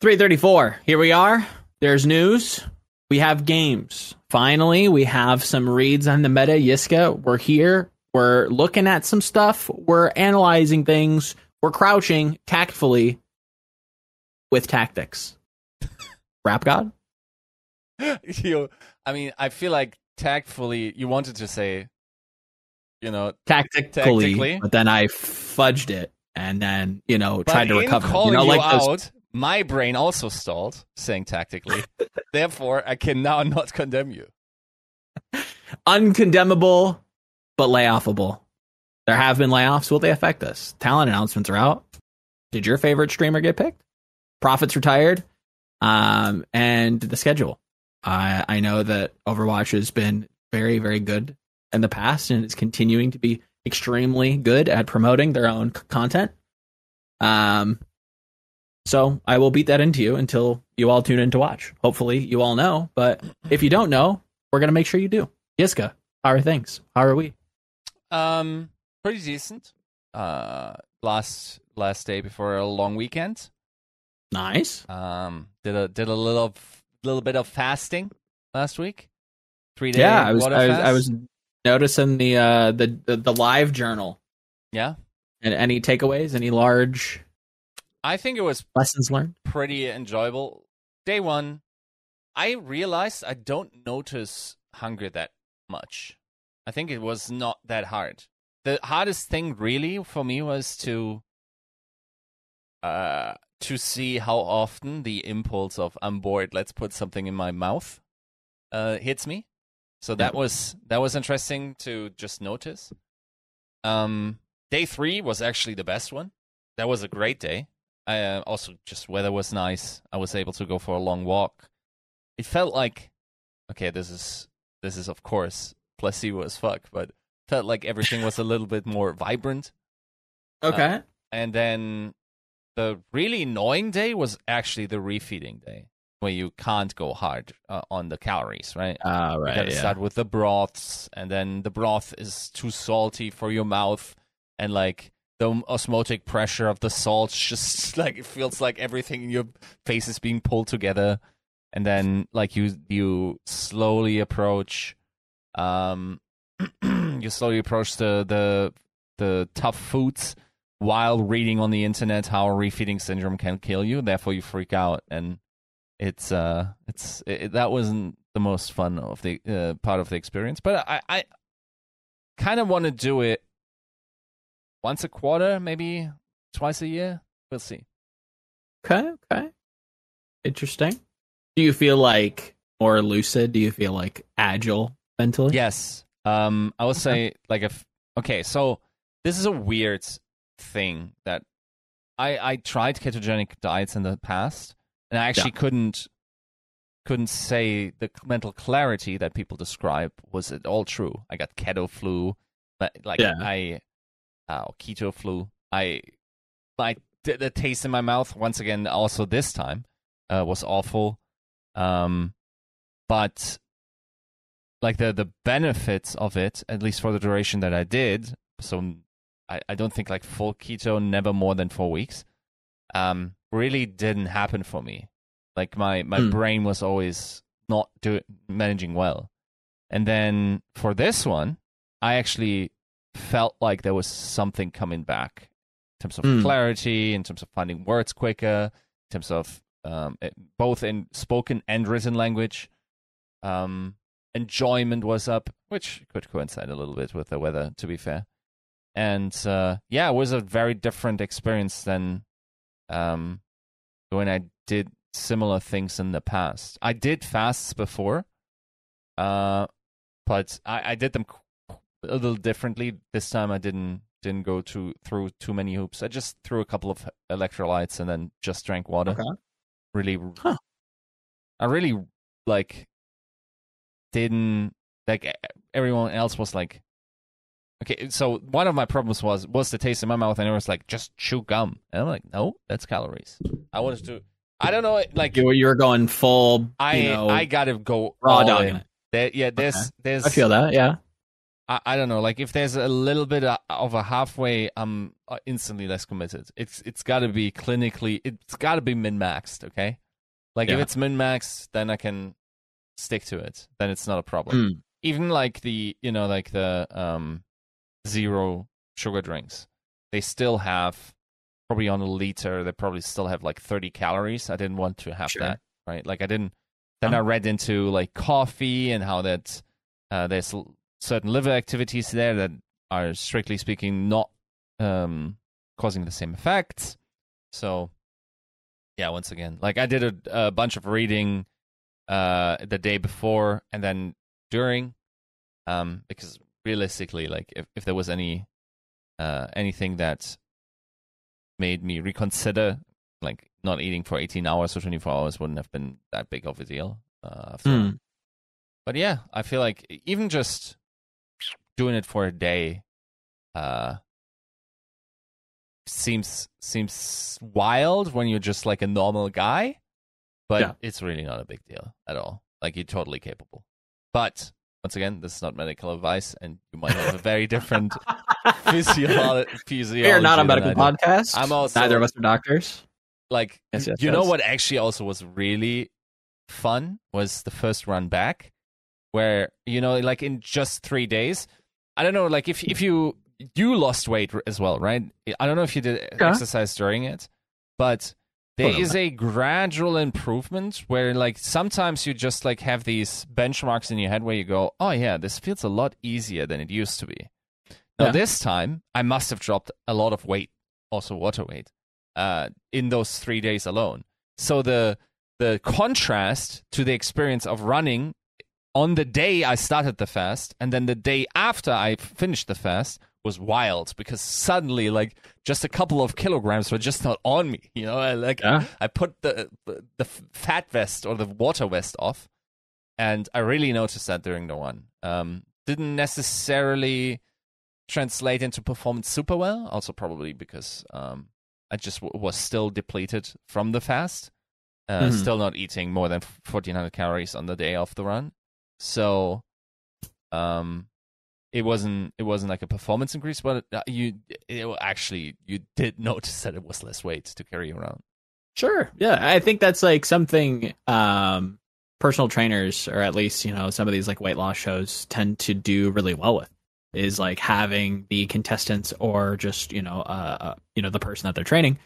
3:34. Here we are. There's news. We have games. Finally, we have some reads on the meta. Yiska, we're here. We're looking at some stuff. We're analyzing things. We're crouching tactfully with tactics. Rap God? I feel like tactfully, you wanted to say, tactically, but then I fudged it and then, tried to recover. Calling you out, my brain also stalled, saying tactically. Therefore, I can now not condemn you. Uncondemnable, but layoffable. There have been layoffs. Will they affect us? Talent announcements are out. Did your favorite streamer get picked? Profits retired. And the schedule. I know that Overwatch has been very, very good in the past, and it's continuing to be extremely good at promoting their own content. So I will beat that into you until you all tune in to watch. Hopefully you all know, but if you don't know, we're going to make sure you do. Yiska, how are things? How are we? Pretty decent. Last day before a long weekend. Nice. Did a little bit of fasting last week. 3 days. Yeah, I was noticing the live journal. Yeah. And any takeaways? Any large? I think it was lessons learned. Pretty enjoyable. Day one, I realized I don't notice hunger that much. I think it was not that hard. The hardest thing really for me was to see how often the impulse of I'm bored, let's put something in my mouth hits me. So that was interesting to just notice. Day 3 was actually the best one. That was a great day. Also, just weather was nice. I was able to go for a long walk. It felt like, okay, this is of course placebo as fuck, but felt like everything was a little bit more vibrant. Okay. And then the really annoying day was actually the refeeding day, where you can't go hard on the calories, right? Right. You gotta start with the broths, and then the broth is too salty for your mouth, and like the osmotic pressure of the salt just like it feels like everything in your face is being pulled together, and then like you slowly approach, the tough foods, while reading on the internet how refeeding syndrome can kill you. Therefore, you freak out, and that wasn't the most fun of the part of the experience. But I kind of want to do it once a quarter, maybe twice a year. We'll see. Okay. Interesting. Do you feel like more lucid? Do you feel like agile mentally? Yes. I would say like so this is a weird thing that I tried ketogenic diets in the past, and I actually couldn't say the mental clarity that people describe was at all true. I got keto flu, but keto flu. The taste in my mouth once again. Also this time was awful, but like the benefits of it, at least for the duration that I did. So I don't think like full keto, never more than 4 weeks, really didn't happen for me. Like my brain was always not managing well. And then for this one, I actually felt like there was something coming back in terms of clarity, in terms of finding words quicker, in terms of both in spoken and written language. Enjoyment was up, which could coincide a little bit with the weather, to be fair. And it was a very different experience than when I did similar things in the past. I did fasts before, but I did them a little differently. This time I didn't go through too many hoops. I just threw a couple of electrolytes and then just drank water. Okay. I really didn't like everyone else was like. Okay, so one of my problems was the taste in my mouth, and it was like, just chew gum. And I'm like, no, that's calories. I wanted to, I don't know, like you were going full. I gotta go raw dogging it. There's I feel that, yeah. I don't know. Like if there's a little bit of a halfway, I'm instantly less committed. It's got to be clinically. It's got to be min-maxed. Okay. Like if it's min-maxed, then I can stick to it. Then it's not a problem. Even like the zero sugar drinks, they still have probably on a liter. They probably still have like 30 calories. I didn't want to have that. Right. Like I didn't. Then I read into like coffee and how that there's certain liver activities there that are strictly speaking not causing the same effects. So yeah, once again, like I did a bunch of reading the day before and then during, because realistically, like if there was anything that made me reconsider, like not eating for 18 hours or 24 hours wouldn't have been that big of a deal. But yeah, I feel like even just doing it for a day seems wild when you're just like a normal guy, but it's really not a big deal at all. Like you're totally capable. But once again, this is not medical advice, and you might have a very different physiology. We are not a medical podcast. I'm also neither of us are doctors. Like you know what actually also was really fun was the first run back, where like in just 3 days. I don't know, like if you lost weight as well, right? I don't know if you did exercise during it, but there is a gradual improvement where like sometimes you just like have these benchmarks in your head where you go, oh yeah, this feels a lot easier than it used to be. Now this time I must have dropped a lot of weight, also water weight, in those 3 days alone. So the contrast to the experience of running on the day I started the fast and then the day after I finished the fast was wild, because suddenly like just a couple of kilograms were just not on me. I put the fat vest or the water vest off, and I really noticed that during the one. Didn't necessarily translate into performance super well, also probably because I just was still depleted from the fast, still not eating more than 1,400 calories on the day of the run. So, it wasn't like a performance increase, but you did notice that it was less weight to carry around. Sure, yeah, I think that's like something personal trainers, or at least some of these like weight loss shows, tend to do really well with, is like having the contestants or just the person that they're training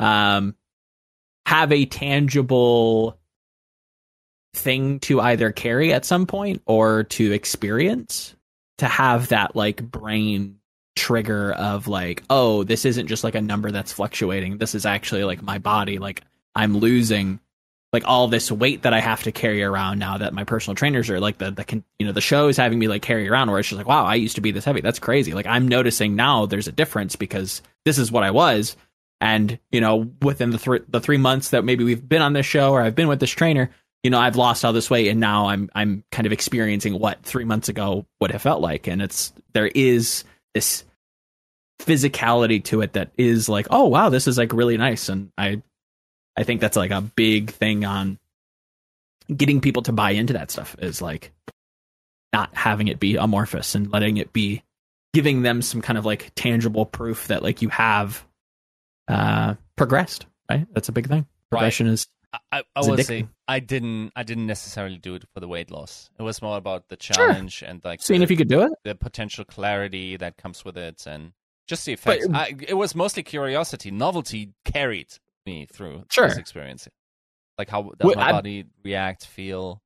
have a tangible thing to either carry at some point or to experience, to have that like brain trigger of like, oh, this isn't just like a number that's fluctuating. This is actually like my body. Like I'm losing like all this weight that I have to carry around now that my personal trainers are like the show is having me like carry around, where it's just like, wow, I used to be this heavy. That's crazy. Like I'm noticing now there's a difference because this is what I was. And, within the 3 months that maybe we've been on this show or I've been with this trainer, I've lost all this weight, and now I'm kind of experiencing what 3 months ago would have felt like. And there is this physicality to it that is like, oh wow, this is like really nice. And I think that's like a big thing on getting people to buy into that stuff, is like not having it be amorphous and letting it be, giving them some kind of like tangible proof that like you have progressed, right? That's a big thing. Progression is I will say I didn't necessarily do it for the weight loss. It was more about the challenge and like seeing if you could do it, the potential clarity that comes with it, and just the effects. It was mostly curiosity. Novelty carried me through this experience. Like how does my body react, feel?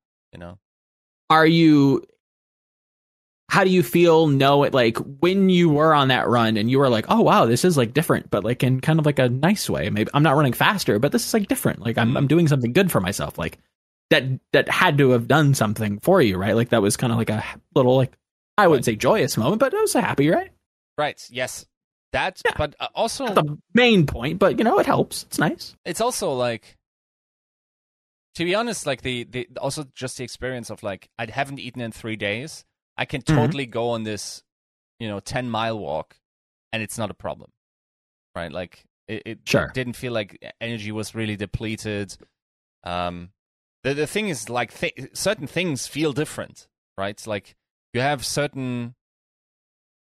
How do you feel? Like when you were on that run and you were like, oh wow, this is like different, but like in kind of like a nice way. Maybe I'm not running faster, but this is like different. Like I'm doing something good for myself. Like that had to have done something for you, right? Like that was kind of like a little, like, I wouldn't say joyous moment, but it was a happy, right? Right. Yes. That, yeah. But also not the main point, but it helps. It's nice. It's also like, to be honest, like the also just the experience of like, I haven't eaten in 3 days. I can totally go on this, 10-mile walk, and it's not a problem, right? Like it didn't feel like energy was really depleted. The thing is, like certain things feel different, right? Like you have certain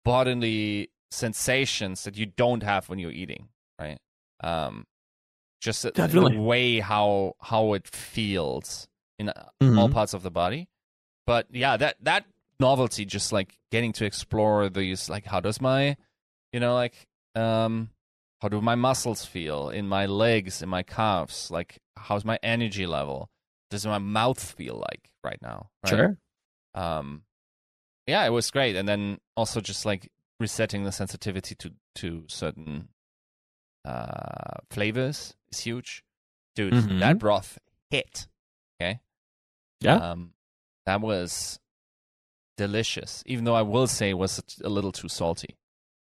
bodily sensations that you don't have when you're eating, right? Just the way how it feels in all parts of the body. But yeah, that novelty, just like getting to explore these, like, how does my, how do my muscles feel in my legs, in my calves? Like, how's my energy level? Does my mouth feel like right now? Right? Sure. Yeah, it was great. And then also just like resetting the sensitivity to certain flavors is huge. Dude, that broth hit. Okay. Yeah. That was delicious, even though I will say it was a little too salty.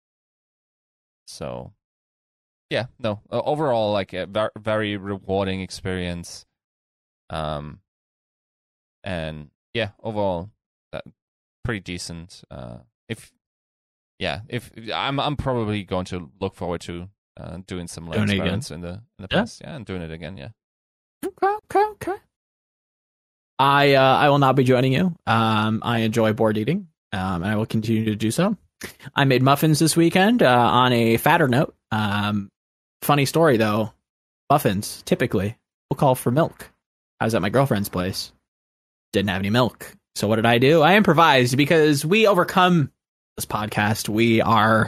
So, yeah, no. Overall, like a very rewarding experience. And yeah, overall, pretty decent. If I'm probably going to look forward to doing some experiments in the past. Yeah, and doing it again. Yeah. Okay. I will not be joining you. I enjoy board eating, and I will continue to do so. I made muffins this weekend. On a fatter note, funny story though, muffins typically will call for milk. I was at my girlfriend's place, didn't have any milk. So what did I do? I improvised, because we overcome this podcast. We are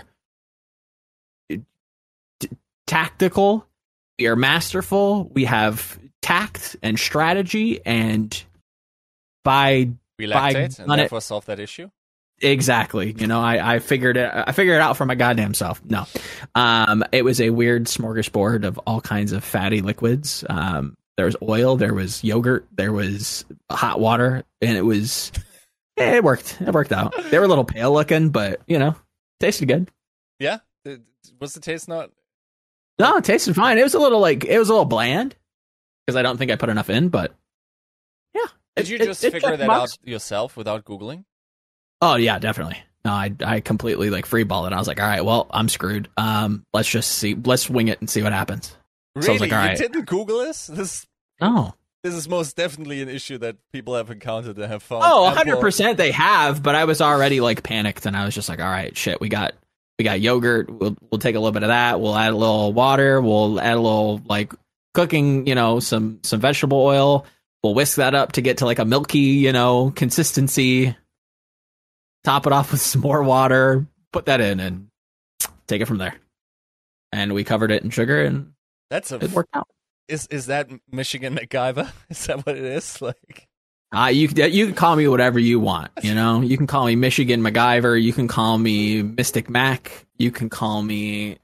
tactical. We are masterful. We have tact and strategy, and we lactate and therefore solve that issue. Exactly. I figured it out for my goddamn self. No. It was a weird smorgasbord of all kinds of fatty liquids. There was oil, there was yogurt, there was hot water, and it worked. It worked out. They were a little pale looking, but tasted good. Yeah. Was the taste not? No, it tasted fine. It was a little bland, because I don't think I put enough in, but yeah. Did you just figure that out yourself without Googling? Oh yeah, definitely. No, I completely freeballed it. I was like, all right, well, I'm screwed. Let's wing it and see what happens. Really? So I was like, all right. You didn't Google this? No. This is most definitely an issue that people have encountered and have found. Oh, 100% they have, but I was already panicked, and I was just like, all right, shit, we got yogurt. We'll take a little bit of that. We'll add a little water. We'll add a little cooking, some vegetable oil. We'll whisk that up to get to a milky, consistency. Top it off with some more water. Put that in and take it from there. And we covered it in sugar, and it worked out. Is that Michigan MacGyver? Is that what it is? You can call me whatever you want. You can call me Michigan MacGyver. You can call me Mystic Mac. You can call me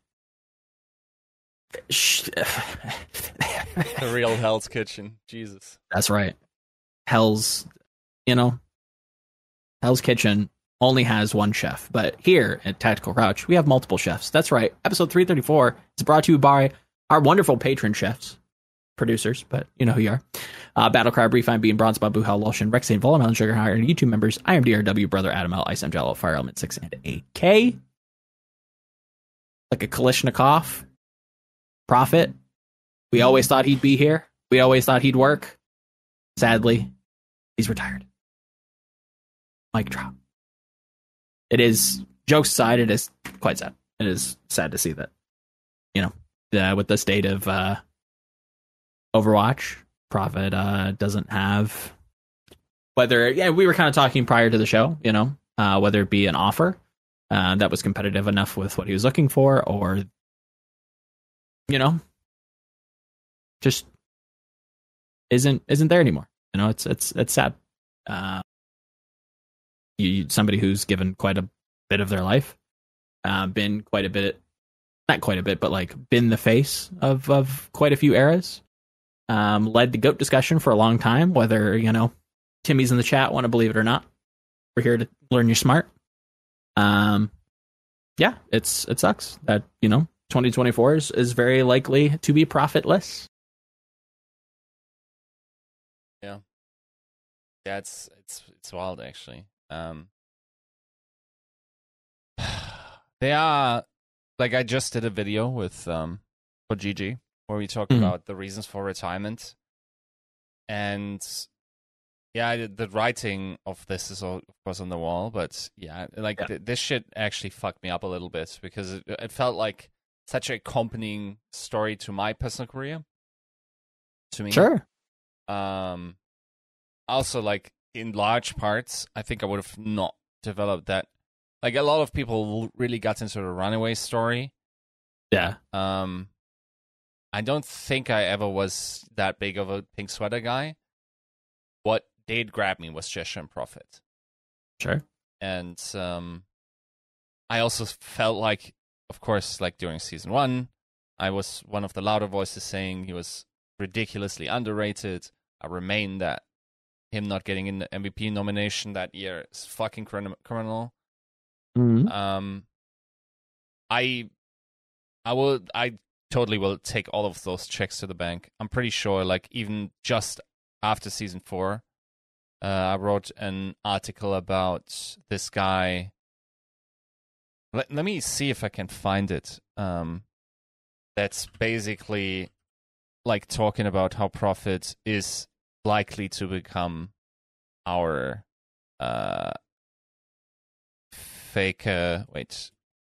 the real Hell's Kitchen. Jesus. That's right. Hell's Kitchen only has one chef, but here at Tactical Crouch, we have multiple chefs. That's right. Episode 334 is brought to you by our wonderful patron chefs, producers, but you know who you are. Battlecry, Briefine, Bean, Bronze, Babu, Hal, Lulshin, Rexane, Volamel, Sugar Higher, and YouTube members, IMDRW, Brother Adam L, Ice M Jello, Fire Element 6, and AK. Like a Kalishnikov prophet. We always thought he'd be here. We always thought he'd work. Sadly, he's retired. Mic drop. It is, jokes aside, it is quite sad. It is sad to see that, with the state of Overwatch, Prophet doesn't have, we were kind of talking prior to the show, whether it be an offer that was competitive enough with what he was looking for, or, just isn't there anymore. It's sad. Somebody who's given quite a bit of their life, been quite a bit, not quite a bit, but been the face of quite a few eras, led the GOAT discussion for a long time, whether, Timmy's in the chat want to believe it or not. We're here to learn you're smart. Yeah, it sucks that, 2024 is very likely to be profitless. Yeah, it's wild, actually. They are, I just did a video with for GG where we talked about the reasons for retirement, and Yeah, the writing of this is, of course, on the wall, but yeah, like this shit actually fucked me up a little bit because it felt like such a accompanying story to my personal career. To me, Sure. Also, like in large parts, I think I would have not developed that. Like a lot of people really got into the Runaway story. Yeah. I don't think I ever was that big of a pink sweater guy. What did grab me was Gesture and Profit. Sure. And I also felt like, of course, like during season 1, I was one of the louder voices saying he was ridiculously underrated. I remain that him not getting in the MVP nomination that year is fucking criminal. Mm-hmm. I totally will take all of those checks to the bank. I'm pretty sure, like, even just after season 4, I wrote an article about this guy. Let me see if I can find it. That's basically like talking about how Profit is likely to become our fake. Wait.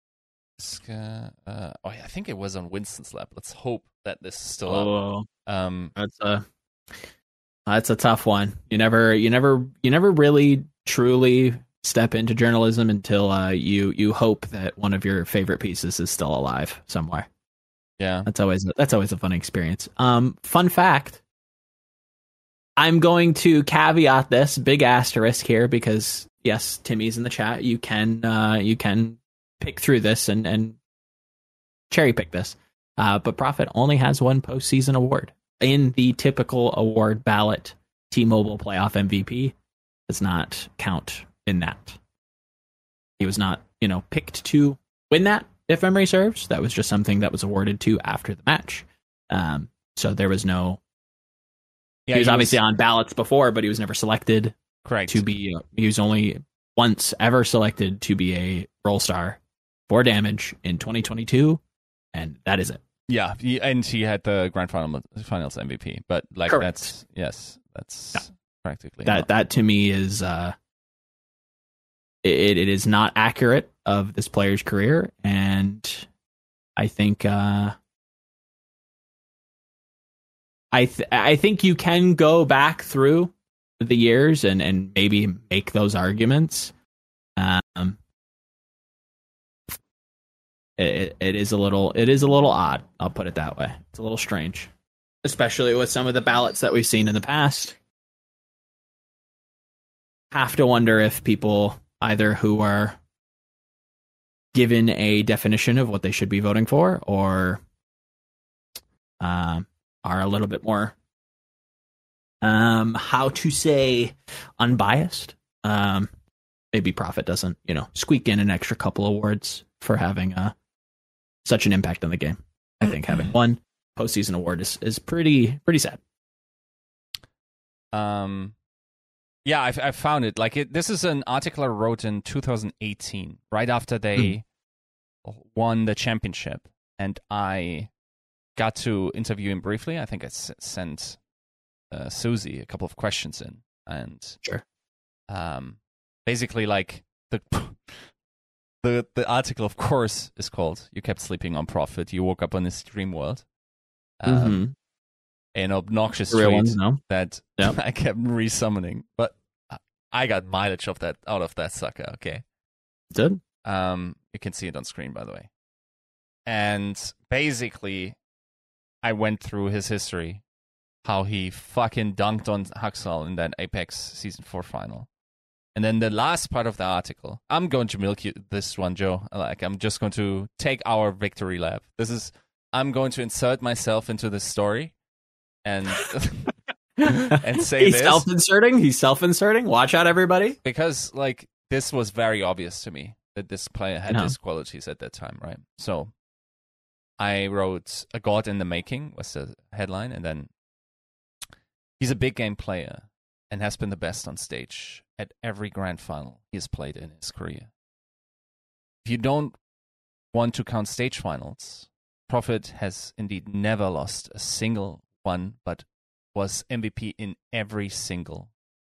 I think it was on Winston's lab. Let's hope that this is still up. That's a tough one. You never really truly step into journalism until you hope that one of your favorite pieces is still alive somewhere. Yeah, that's always a fun experience. Fun fact: I'm going to caveat this big asterisk here because yes, Timmy's in the chat. You can pick through this and cherry pick this, but Profit only has one postseason award. In the typical award ballot, T-Mobile playoff MVP does not count in that. He was not, picked to win that, if memory serves. That was just something that was awarded to after the match. So there was no... Yeah, he was obviously on ballots before, but he was never selected. Correct. To be... He was only once ever selected to be a role star for Damage in 2022, and that is it. Yeah, and he had the Grand Finals MVP, but like Correct. that's practically that to me is it is not accurate of this player's career, and I think I think you can go back through the years and maybe make those arguments. It is a little odd. I'll put it that way. It's a little strange, especially with some of the ballots that we've seen in the past. Have to wonder if people either who are given a definition of what they should be voting for or are a little bit more how to say unbiased. Maybe Profit doesn't, squeak in an extra couple awards for having such an impact on the game. I think having one postseason award is pretty sad. Yeah, I found it. Like this is an article I wrote in 2018, right after they won the championship, and I got to interview him briefly. I think I sent Susie a couple of questions in, and sure. Basically, like the article, of course, is called "You Kept Sleeping on Profit. You woke up on this dream world." An obnoxious tweet that I kept resummoning, but I got mileage out of that sucker. Okay, good. You can see it on screen, by the way. And basically, I went through his history, how he fucking dunked on Haksal in that Apex Season 4 final. And then the last part of the article, I'm going to milk you this one, Joe. Like, I'm just going to take our victory lap. I'm going to insert myself into this story and and say He's self-inserting. He's self-inserting. Watch out, everybody. Because, like, this was very obvious to me that this player had these qualities at that time, right? So I wrote "A God in the Making" was the headline, and then he's a big game player and has been the best on stage at every grand final he has played in his career. If you don't want to count stage finals, Profit has indeed never lost a single one, but was MVP in every single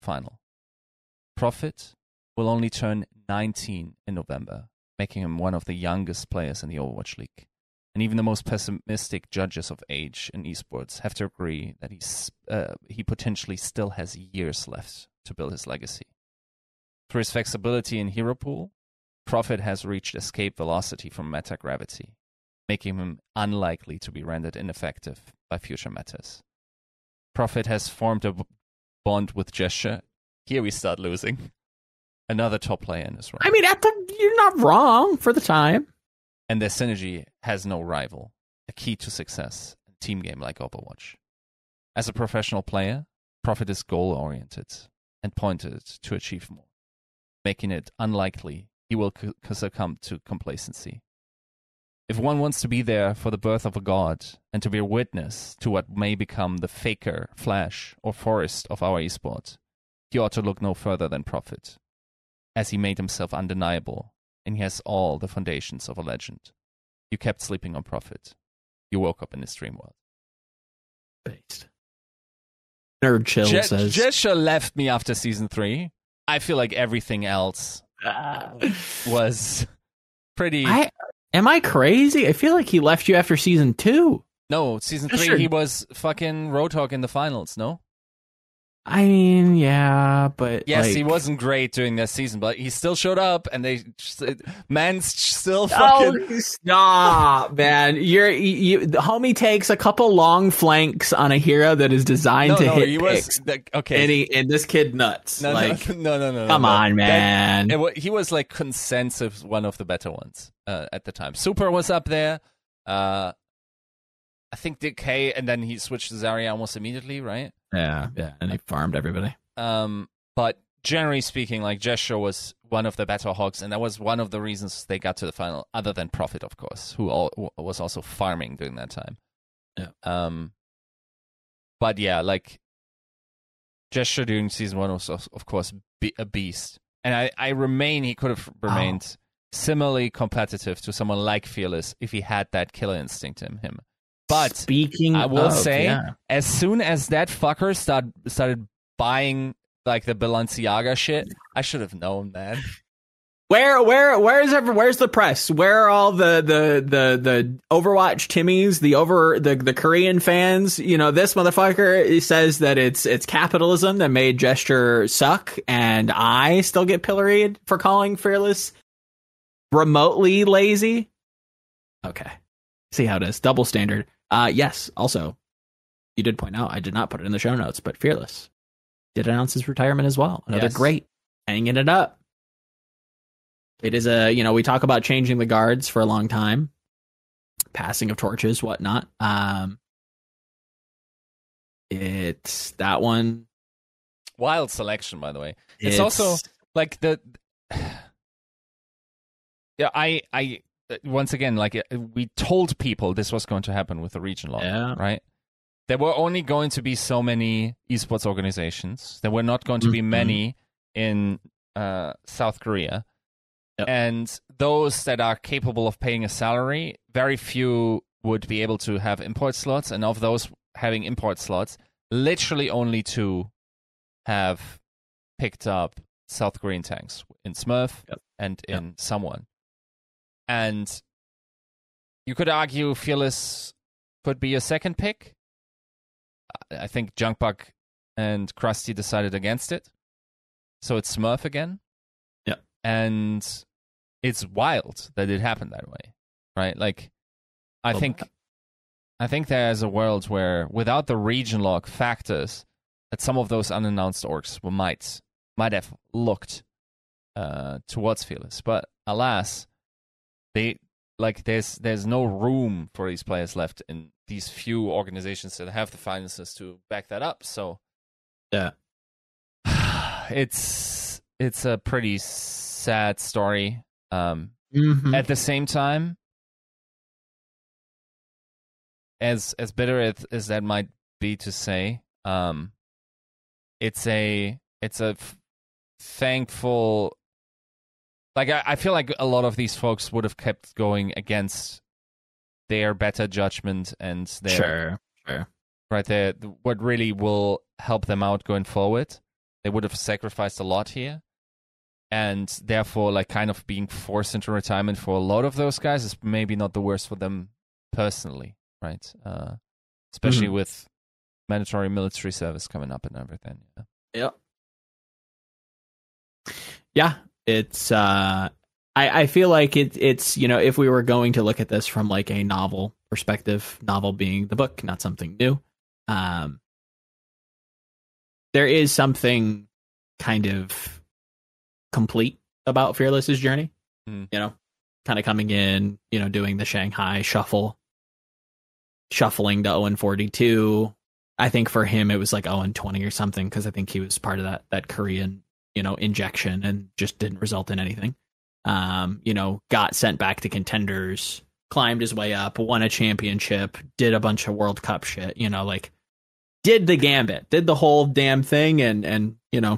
final. Profit will only turn 19 in November, making him one of the youngest players in the Overwatch League. And even the most pessimistic judges of age in esports have to agree that he potentially still has years left to build his legacy. Through his flexibility in hero pool, Profit has reached escape velocity from meta gravity, making him unlikely to be rendered ineffective by future metas. Profit has formed a bond with Gesture. Here we start losing. Another top player in this role. I mean, you're not wrong for the time. And their synergy has no rival, a key to success in a team game like Overwatch. As a professional player, Profit is goal-oriented and pointed to achieve more, making it unlikely he will succumb to complacency. If one wants to be there for the birth of a god and to be a witness to what may become the Faker, Flash, or Forest of our esport, he ought to look no further than Profit, as he made himself undeniable, and he has all the foundations of a legend. You kept sleeping on Profit. You woke up in his dream world. Based. Nerd Chill says... Gesture left me after Season 3. I feel like everything else was pretty... Am I crazy? I feel like he left you after Season 2. No, Season 3, he was fucking Roadhog in the finals, no? I mean, yeah, but yes, he wasn't great during that season, but he still showed up, and man's still fucking. Oh, stop, man! The homie takes a couple long flanks on a hero that is designed to hit picks. Okay, and this kid nuts. No. Come on, man. He was like consensus one of the better ones at the time. Super was up there. I think DK, and then he switched to Zarya almost immediately, right? Yeah, and he farmed everybody. But generally speaking, like Gesture was one of the better hogs, and that was one of the reasons they got to the final, other than Profit, of course, who was also farming during that time. Yeah. But yeah, like Gesture during season 1 was, of course, a beast, and he could have remained similarly competitive to someone like Fearless if he had that killer instinct in him. But I will say, as soon as that fucker started buying like the Balenciaga shit, I should have known, man. Where's the press? Where are all the Overwatch Timmies, the Korean fans? You know, this motherfucker says that it's capitalism that made Gesture suck, and I still get pilloried for calling Fearless remotely lazy. Okay, see how it is. Double standard. Yes, also, you did point out, I did not put it in the show notes, but Fearless did announce his retirement as well. Another great, hanging it up. It is we talk about changing the guards for a long time, passing of torches, whatnot. It's that one. Wild selection, by the way. It's also like I once again, like we told people this was going to happen with the region lock, right? There were only going to be so many esports organizations. There were not going to be many in South Korea. Yep. And those that are capable of paying a salary, very few would be able to have import slots. And of those having import slots, literally only 2 have picked up South Korean tanks in Smurf and in Someone. And you could argue Fearless could be a second pick. I think Junkbuck and Krusty decided against it. So it's Smurf again. Yeah. And it's wild that it happened that way, right? Like, I think there's a world where without the region lock factors, that some of those unannounced orgs might have looked towards Fearless. But alas, there's no room for these players left in these few organizations that have the finances to back that up. So yeah, it's a pretty sad story. At the same time, as bitter as that might be to say, it's a thankful. Like, I feel like a lot of these folks would have kept going against their better judgment and their... Sure. Right there, what really will help them out going forward. They would have sacrificed a lot here. And therefore, like, kind of being forced into retirement for a lot of those guys is maybe not the worst for them personally, right? Especially with mandatory military service coming up and everything. Yeah. Yeah, it's I feel like it's if we were going to look at this from like a novel perspective, novel being the book, not something new, there is something kind of complete about Fearless's journey. Kind of coming in, doing the Shanghai shuffling to 0-42. I think for him it was like 0-20 or something, because I think he was part of that Korean injection and just didn't result in anything. Got sent back to contenders, climbed his way up, won a championship, did a bunch of World Cup shit, like did the gambit, did the whole damn thing, and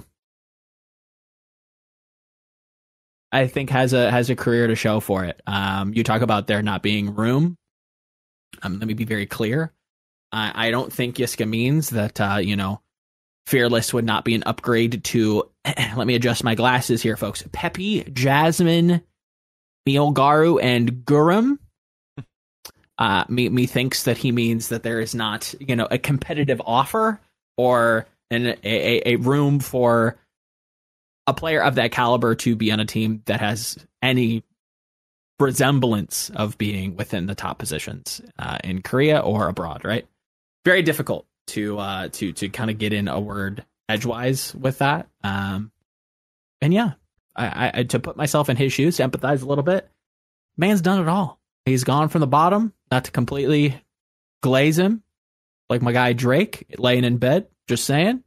I think has a career to show for it. You talk about there not being room. Let me be very clear. I don't think Yiska means that Fearless would not be an upgrade to, let me adjust my glasses here, folks, Peppy, Jasmine, Miolgaru, and Gurum. Me thinks that he means that there is not, a competitive offer or a room for a player of that caliber to be on a team that has any resemblance of being within the top positions in Korea or abroad, right? Very difficult to kind of get in a word edgewise with that. And yeah, I to put myself in his shoes, to empathize a little bit, man's done it all. He's gone from the bottom, not to completely glaze him, like my guy Drake laying in bed, just saying.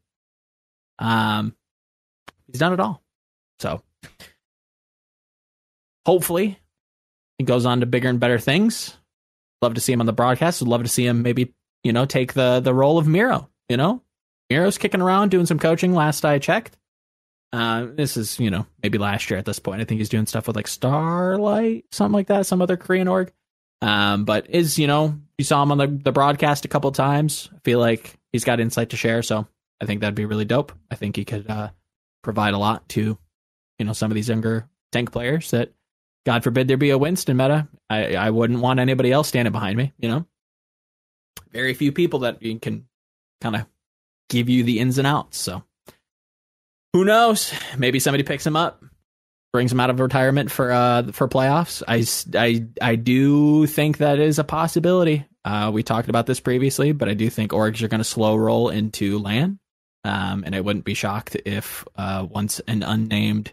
He's done it all. So hopefully he goes on to bigger and better things. Love to see him on the broadcast. Would love to see him maybe, take the role of Miro. Miro's kicking around doing some coaching last I checked. This is, maybe last year at this point. I think he's doing stuff with like Starlight, something like that, some other Korean org. But you saw him on the broadcast a couple of times. I feel like he's got insight to share. So I think that'd be really dope. I think he could provide a lot to, some of these younger tank players that, God forbid there be a Winston meta. I wouldn't want anybody else standing behind me, Very few people that you can kind of give you the ins and outs. So who knows? Maybe somebody picks him up, brings him out of retirement for playoffs. I do think that is a possibility. We talked about this previously, but I do think orgs are going to slow roll into LAN. And I wouldn't be shocked if once an unnamed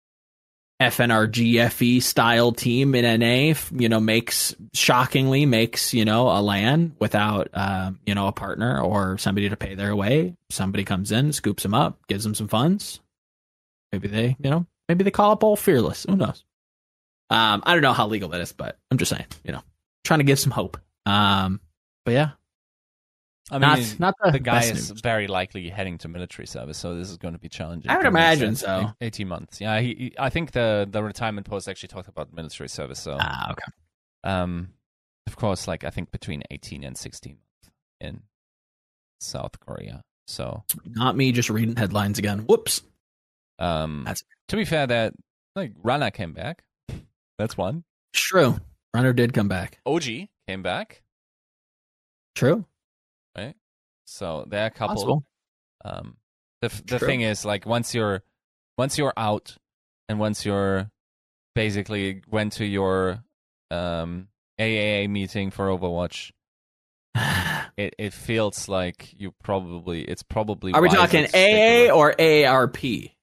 FNRGFE style team in NA, shockingly makes, a LAN without, a partner or somebody to pay their way. Somebody comes in, scoops them up, gives them some funds. Maybe they call up all Fearless. Who knows? I don't know how legal that is, but I'm just saying, trying to give some hope. But yeah. I mean, not the guy is very likely heading to military service, so this is going to be challenging. I would imagine so. 18 months. Yeah, I think the retirement post actually talked about military service. So, okay. Of course, like I think between 18 and 16 months in South Korea. So, not me just reading headlines again. Whoops. To be fair, that like Rana came back. That's one. True. Runner did come back. OG came back. True. Right, so there are a couple. Possible. The thing is, like once you're out, and once you're basically went to your AAA meeting for Overwatch, it feels like it's probably. Are we talking AA or AARP?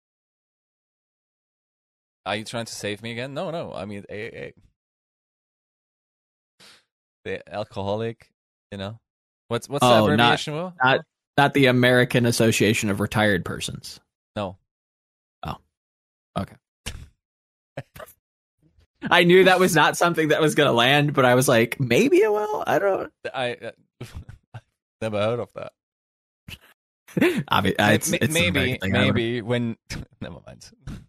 Are you trying to save me again? No. I mean AAA. The alcoholic, What's the abbreviation? Not the American Association of Retired Persons. No. Oh. Okay. I knew that was not something that was going to land, but I was like, maybe it will. I don't. I never heard of that. It's maybe when. Never mind.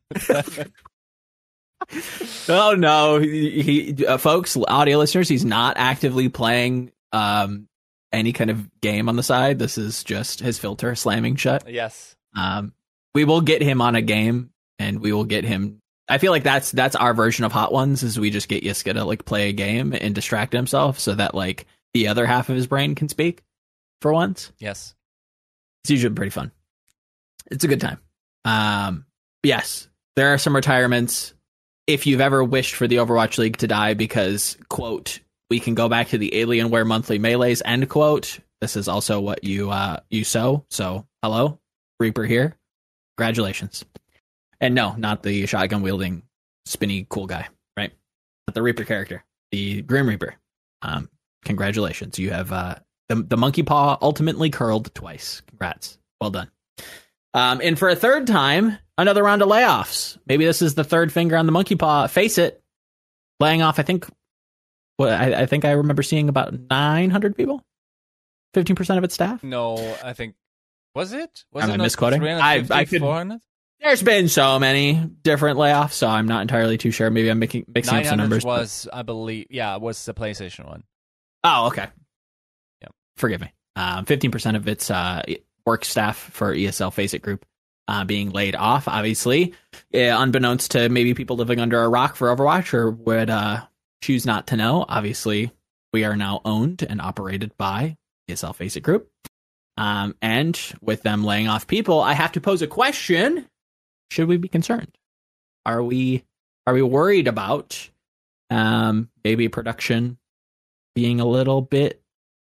Oh no, he folks, audio listeners, he's not actively playing any kind of game on the side. This is just his filter slamming shut. Yes. we will get him on a game, and we will get him. I feel like that's our version of Hot Ones, is we just get Yiska to like play a game and distract himself so that like the other half of his brain can speak for once. Yes. It's usually pretty fun. It's a good time. Yes, there are some retirements. If you've ever wished for the Overwatch League to die because, quote, we can go back to the Alienware monthly melees, end quote, this is also what you sow. So, hello, Reaper here. Congratulations. And no, not the shotgun wielding, spinny, cool guy, right? But the Reaper character, the Grim Reaper. Congratulations. You have the monkey paw ultimately curled twice. Congrats. Well done. And for a third time, another round of layoffs. Maybe this is the third finger on the monkey paw. Face it, laying off, I think I remember seeing about 900 people, 15% of its staff. No, I think, was it? Am I misquoting? 350, 400? There's been so many different layoffs, so I'm not entirely too sure. Maybe I'm mixing up some numbers. Was, I believe, was the PlayStation one. Oh, okay. Yeah. Forgive me. 15% of its work staff for ESL Face It Group being laid off, obviously. Unbeknownst to maybe people living under a rock for Overwatch or would choose not to know, obviously, we are now owned and operated by ESL Face It Group. And with them laying off people, I have to pose a question. Should we be concerned? Are we worried about maybe production being a little bit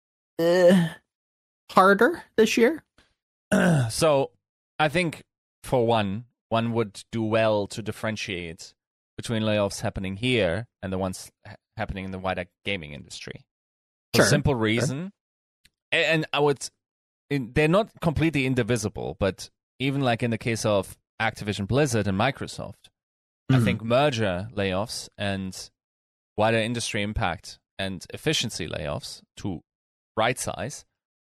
harder this year? So I think, for one would do well to differentiate between layoffs happening here and the ones happening in the wider gaming industry. For a simple reason, and they're not completely indivisible, but even like in the case of Activision Blizzard and Microsoft, I think merger layoffs and wider industry impact and efficiency layoffs to right size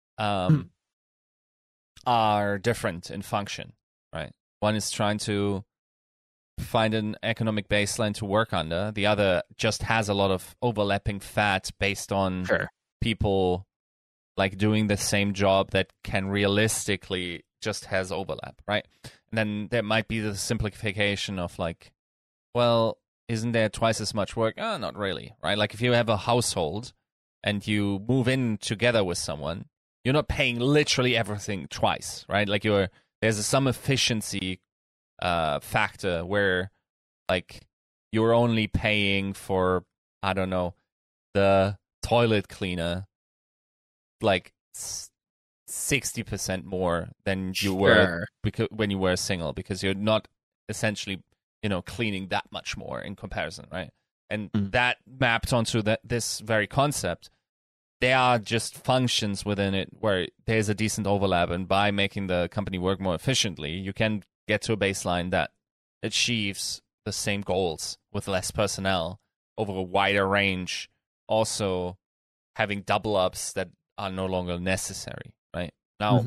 are different in function, right? One is trying to find an economic baseline to work under. The other just has a lot of overlapping fat based on people like doing the same job that can realistically just has overlap, right? And then there might be the simplification of like, well, isn't there twice as much work? Oh, not really, right? Like if you have a household and you move in together with someone, you're not paying literally everything twice, right? Like there's some efficiency factor where like you're only paying for, I don't know, the toilet cleaner like 60% more than you were when you were single, because you're not essentially, cleaning that much more in comparison, right? And that mapped onto this very concept. There are just functions within it where there's a decent overlap, and by making the company work more efficiently, you can get to a baseline that achieves the same goals with less personnel over a wider range, also having double ups that are no longer necessary, right? Now,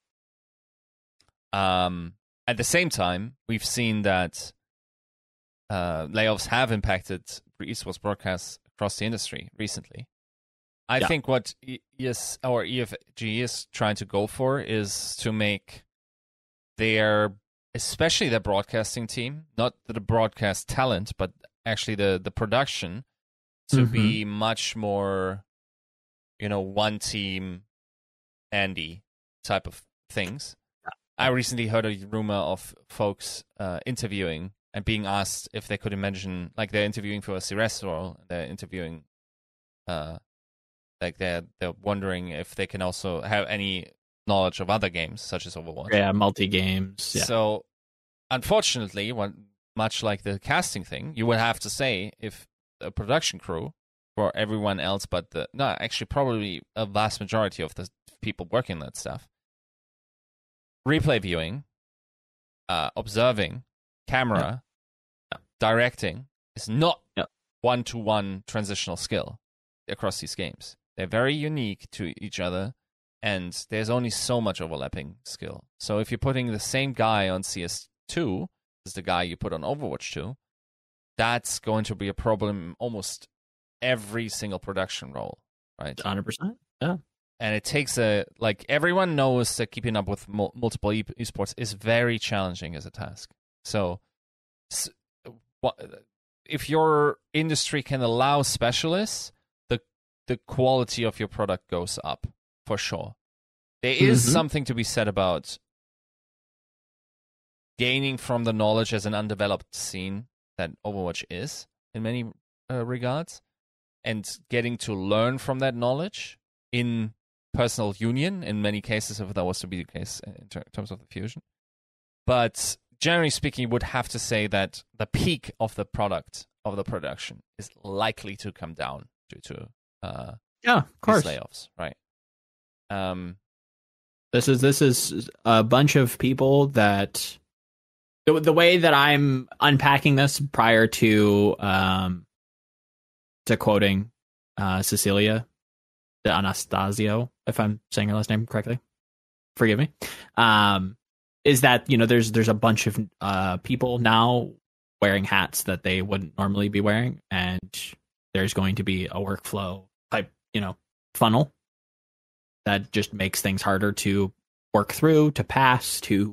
at the same time, we've seen that layoffs have impacted esports broadcasts across the industry recently. I think what EFG is trying to go for is to make especially their broadcasting team, not the broadcast talent, but actually the production, to be much more, one team Andy type of things. I recently heard a rumor of folks interviewing and being asked if they could imagine, like they're interviewing for a CRS role, they're interviewing, like they're wondering if they can also have any knowledge of other games such as Overwatch. Yeah, multi-games. Yeah. So, unfortunately, much like the casting thing, you would have to say if a production crew for everyone else but probably a vast majority of the people working that stuff, replay viewing, observing, camera, directing is not one-to-one transitional skill across these games. They're very unique to each other, and there's only so much overlapping skill. So if you're putting the same guy on CS2 as the guy you put on Overwatch 2, that's going to be a problem in almost every single production role, right? 100%. Yeah. and it takes everyone knows that keeping up with multiple esports is very challenging as a task. So if your industry can allow specialists, the quality of your product goes up for sure. There is something to be said about gaining from the knowledge as an undeveloped scene that Overwatch is in many regards, and getting to learn from that knowledge in personal union in many cases, if that was to be the case in terms of the fusion. But generally speaking, you would have to say that the peak of the product of the production is likely to come down due to of course, layoffs, right? This is a bunch of people that the way that I'm unpacking this prior to quoting Cecilia de Anastasio, if I'm saying her last name correctly, forgive me, is that there's a bunch of people now wearing hats that they wouldn't normally be wearing, and there's going to be a workflow type funnel that just makes things harder to work through, to pass, to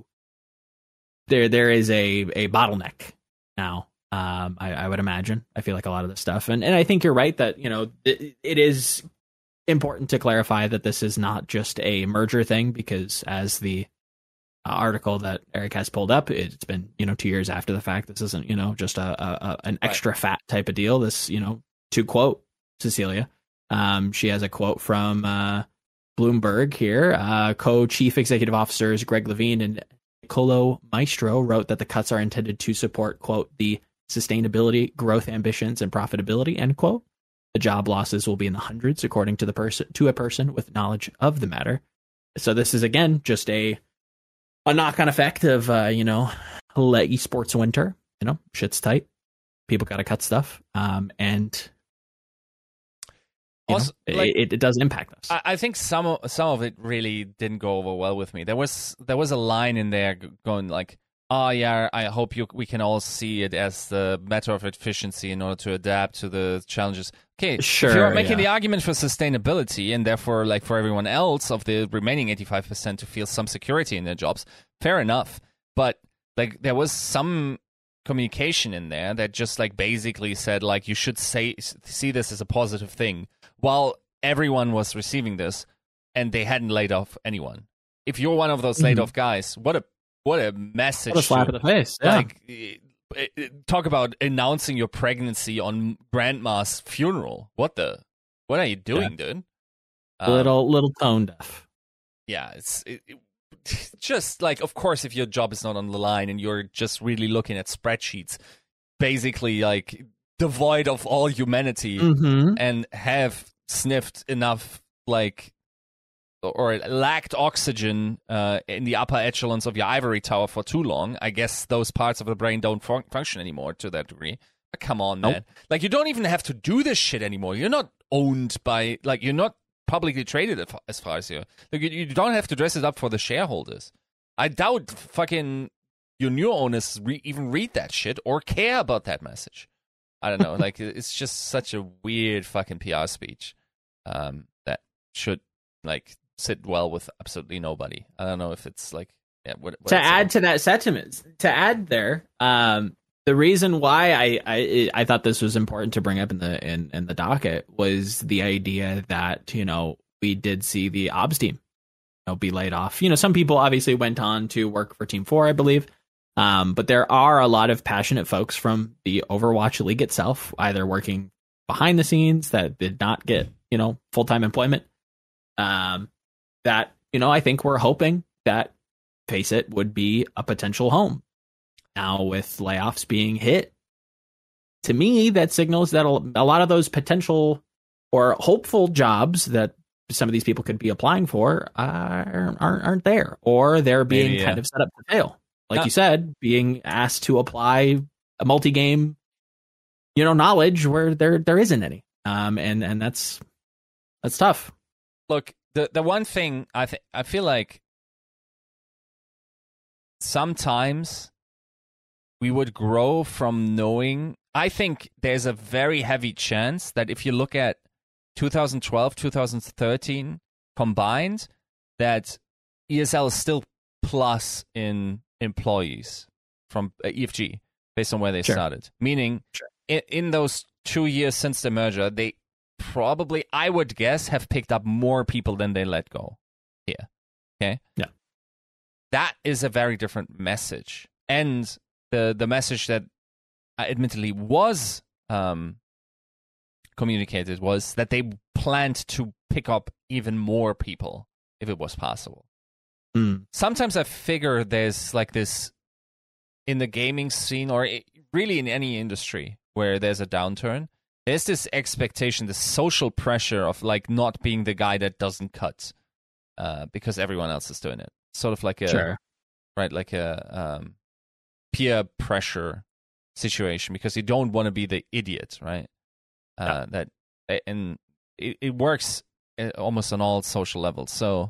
there is a bottleneck now. I would imagine. I feel like a lot of this stuff, and I think you're right that it is important to clarify that this is not just a merger thing, because as the article that Eric has pulled up, it's been 2 years after the fact. This isn't just an extra fat type of deal. This to quote Cecilia, she has a quote from Bloomberg here. Co-chief executive officers Greg Levine and Nicolo Maestro wrote that the cuts are intended to support, quote, the sustainability, growth ambitions, and profitability, end quote. The job losses will be in the hundreds, according to a person with knowledge of the matter. So this is, again, just a knock-on effect of esports winter. Shit's tight. People got to cut stuff, and also, it does impact us. I think some of it really didn't go over well with me. There was a line in there going like, "Oh yeah, I hope we can all see it as the matter of efficiency in order to adapt to the challenges." Okay, sure. If you're making the argument for sustainability and therefore, like, for everyone else of the remaining 85% to feel some security in their jobs, fair enough. But like, there was some communication in there that just like basically said like you should see this as a positive thing, while everyone was receiving this and they hadn't laid off anyone. If you're one of those laid off guys, what a message! What a slap in the face! Yeah. Like, talk about announcing your pregnancy on Grandma's funeral. What are you doing, dude? Little tone deaf. Yeah, it's just like, of course, if your job is not on the line and you're just really looking at spreadsheets, basically like devoid of all humanity, and have sniffed enough like or lacked oxygen in the upper echelons of your ivory tower for too long, I guess those parts of the brain don't function anymore to that degree. But come on, man. Like, you don't even have to do this shit anymore. You're not owned by, like, you're not publicly traded as far as you. Like, you don't have to dress it up for the shareholders. I doubt fucking your new owners even read that shit or care about that message. I don't know. Like, it's just such a weird fucking PR speech that should, like, sit well with absolutely nobody. I don't know if it's like, yeah. What to add to that sentiment, to add there, the reason why I thought this was important to bring up in the docket was the idea that we did see the OBS team be laid off. Some people obviously went on to work for Team 4, I believe, but there are a lot of passionate folks from the Overwatch League itself, either working behind the scenes that did not get full-time employment. That, I think we're hoping that FACEIT would be a potential home. Now, with layoffs being hit, to me, that signals that a lot of those potential or hopeful jobs that some of these people could be applying for aren't there, or they're being kind of set up to fail. Like you said, being asked to apply a multi-game, knowledge where there isn't any. And that's tough. Look, the one thing I feel like sometimes we would grow from knowing. I think there's a very heavy chance that if you look at 2012, 2013, combined, that ESL is still plus in employees from EFG based on where they started. Meaning, in those 2 years since the merger, they probably, I would guess, have picked up more people than they let go here. Okay? Yeah. That is a very different message. And the message that admittedly was communicated was that they planned to pick up even more people if it was possible. Sometimes I figure there's like this in the gaming scene, or really in any industry where there's a downturn, there's this expectation, this social pressure of like not being the guy that doesn't cut because everyone else is doing it. Sort of like a like a peer pressure situation, because you don't want to be the idiot, right? That and it works almost on all social levels. So,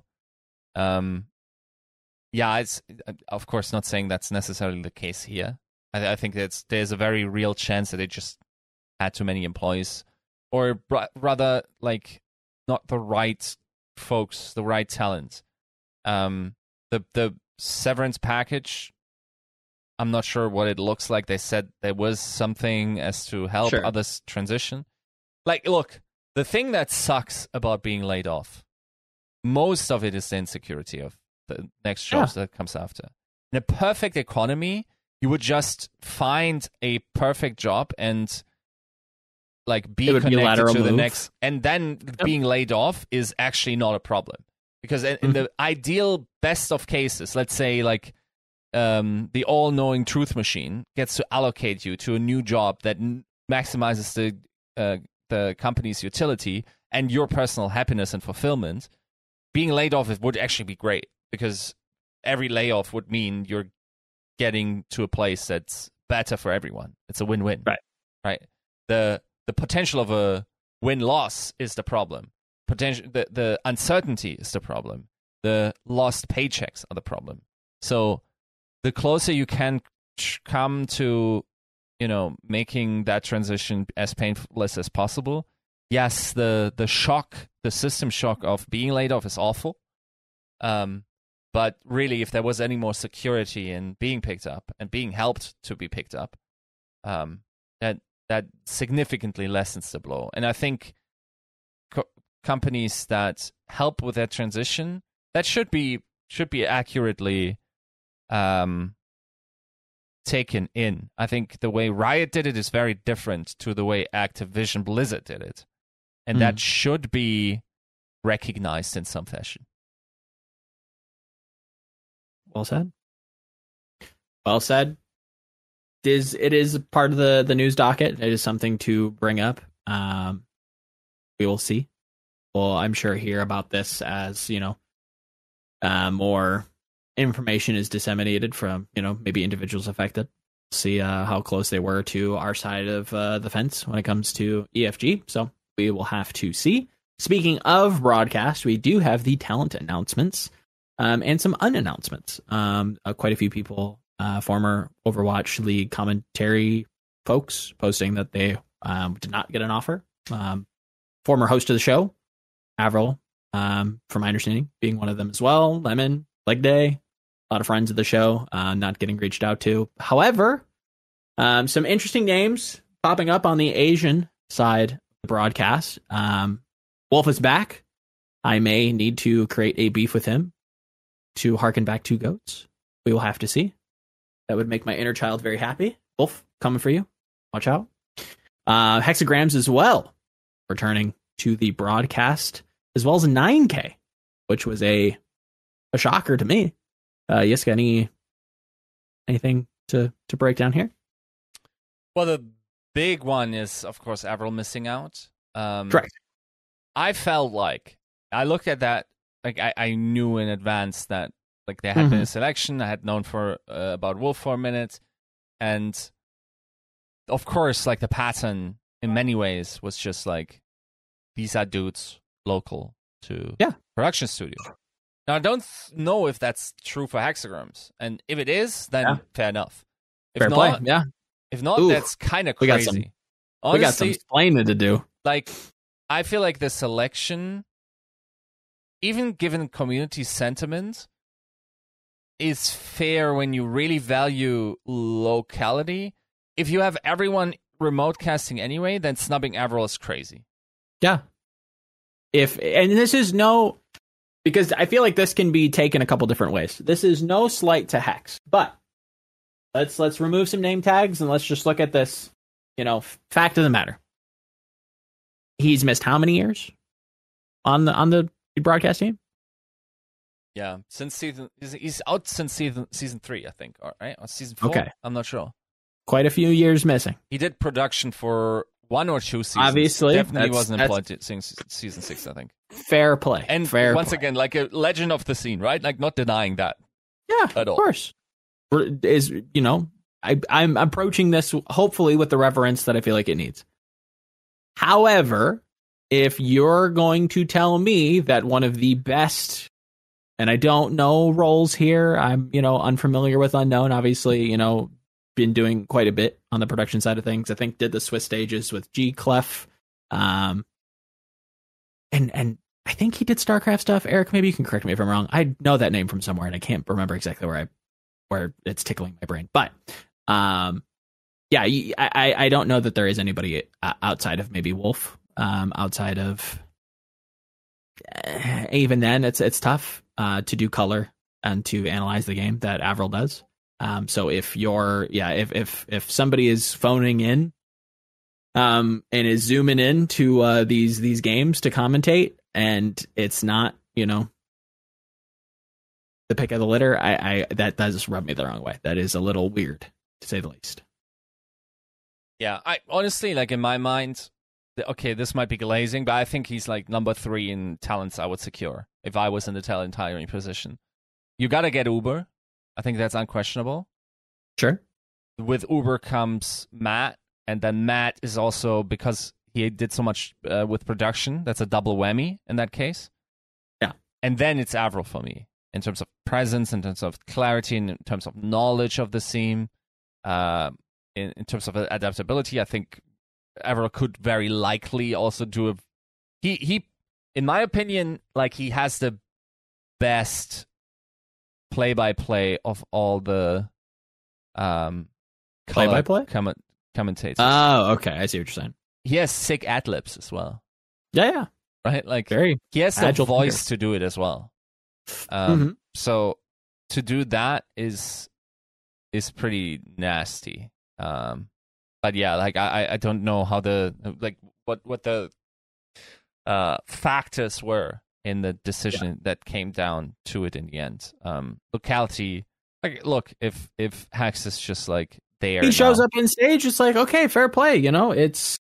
yeah, it's of course not saying that's necessarily the case here. I think there's a very real chance that they just had too many employees, or rather, like, not the right folks, the right talent. The severance package, I'm not sure what it looks like. They said there was something as to help others transition. Like, look, the thing that sucks about being laid off, most of it is the insecurity of the next jobs that comes after. In a perfect economy, you would just find a perfect job and like be connected to the next, and then being laid off is actually not a problem, because in the ideal best of cases, let's say like the all-knowing truth machine gets to allocate you to a new job that maximizes the company's utility and your personal happiness and fulfillment. Being laid off would actually be great, because every layoff would mean you're getting to a place that's better for everyone. It's a win-win. Right. The potential of a win-loss is the problem. The uncertainty is the problem. The lost paychecks are the problem. So the closer you can come to, making that transition as painless as possible. Yes, the shock, the system shock of being laid off is awful. But really, if there was any more security in being picked up and being helped to be picked up, that significantly lessens the blow. And I think companies that help with that transition, that should be accurately taken in. I think the way Riot did it is very different to the way Activision Blizzard did it, and that should be recognized in some fashion. Well said. Well said. It is part of the news docket. It is something to bring up. We will see. Well, I'm sure hear about this as, more information is disseminated from, maybe individuals affected. See how close they were to our side of the fence when it comes to EFG. So we will have to see. Speaking of broadcast, we do have the talent announcements and some unannouncements. Quite a few people, former Overwatch League commentary folks, posting that they did not get an offer. Former host of the show, Avril, from my understanding, being one of them as well. Lemon, Leg Day, a lot of friends of the show, not getting reached out to. However, some interesting names popping up on the Asian side of the broadcast. Wolf is back. I may need to create a beef with him to harken back to GOATs. We will have to see. That would make my inner child very happy. Wolf, coming for you. Watch out. Hexagrams as well, returning to the broadcast, as well as 9K, which was a shocker to me. Yiska, anything to break down here? Well, the big one is, of course, Avril missing out. Correct. I felt like, I looked at that, like I knew in advance that like there had been a selection. I had known for about Wolf for a minute, and of course, like the pattern in many ways was just like, these are dudes local to production studio. Now, I don't know if that's true for Hexagrams, and if it is, then fair enough. If fair not, play. If not, that's kind of crazy. We got some explaining to do. Like, I feel like the selection even given community sentiment, is fair when you really value locality. If you have everyone remote casting anyway, then snubbing Avril is crazy. Yeah. And this is no, because I feel like this can be taken a couple different ways. This is no slight to Hex, but let's remove some name tags and let's just look at this, fact of the matter. He's missed how many years on the broadcast team? Yeah, since he's out since season 3, I think, right? Or season 4. Okay, I'm not sure. Quite a few years missing. He did production for 1 or 2 seasons. Obviously, definitely wasn't employed since season 6, I think. Fair play. And once again, like a legend of the scene, right? Like not denying that. Yeah, at all. Of course. I'm approaching this hopefully with the reverence that I feel like it needs. However, if you're going to tell me that one of the best, and I don't know roles here, I'm, unfamiliar with Unknown, obviously, been doing quite a bit on the production side of things. I think did the Swiss stages with G Clef. And I think he did StarCraft stuff. Eric, maybe you can correct me if I'm wrong. I know that name from somewhere and I can't remember exactly where it's tickling my brain. But yeah, I don't know that there is anybody outside of maybe Wolf. Outside of even then, it's tough to do color and to analyze the game that Avril does. So if if somebody is phoning in and is zooming in to these games to commentate and it's not the pick of the litter, I that does rub me the wrong way. That is a little weird to say the least. Yeah, I honestly, like, in my mind, okay, this might be glazing, but I think he's like number 3 in talents I would secure if I was in the talent hiring position. You got to get Uber. I think that's unquestionable. Sure. With Uber comes Matt, and then Matt is also, because he did so much with production, that's a double whammy in that case. Yeah. And then it's Avril for me, in terms of presence, in terms of clarity, in terms of knowledge of the scene, in terms of adaptability. I think Avril could very likely also do he in my opinion, like, he has the best play-by-play of all the play-by-play commentators. Oh, okay, I see what you're saying. He has sick ad-libs as well. Yeah. Right? Like, very he has the voice to do it as well. So to do that is pretty nasty. But yeah, like, I don't know how what the factors were in the decision that came down to it in the end. Locality, like, look, if Hex is just like there, he shows up in stage, it's like, okay, fair play. It's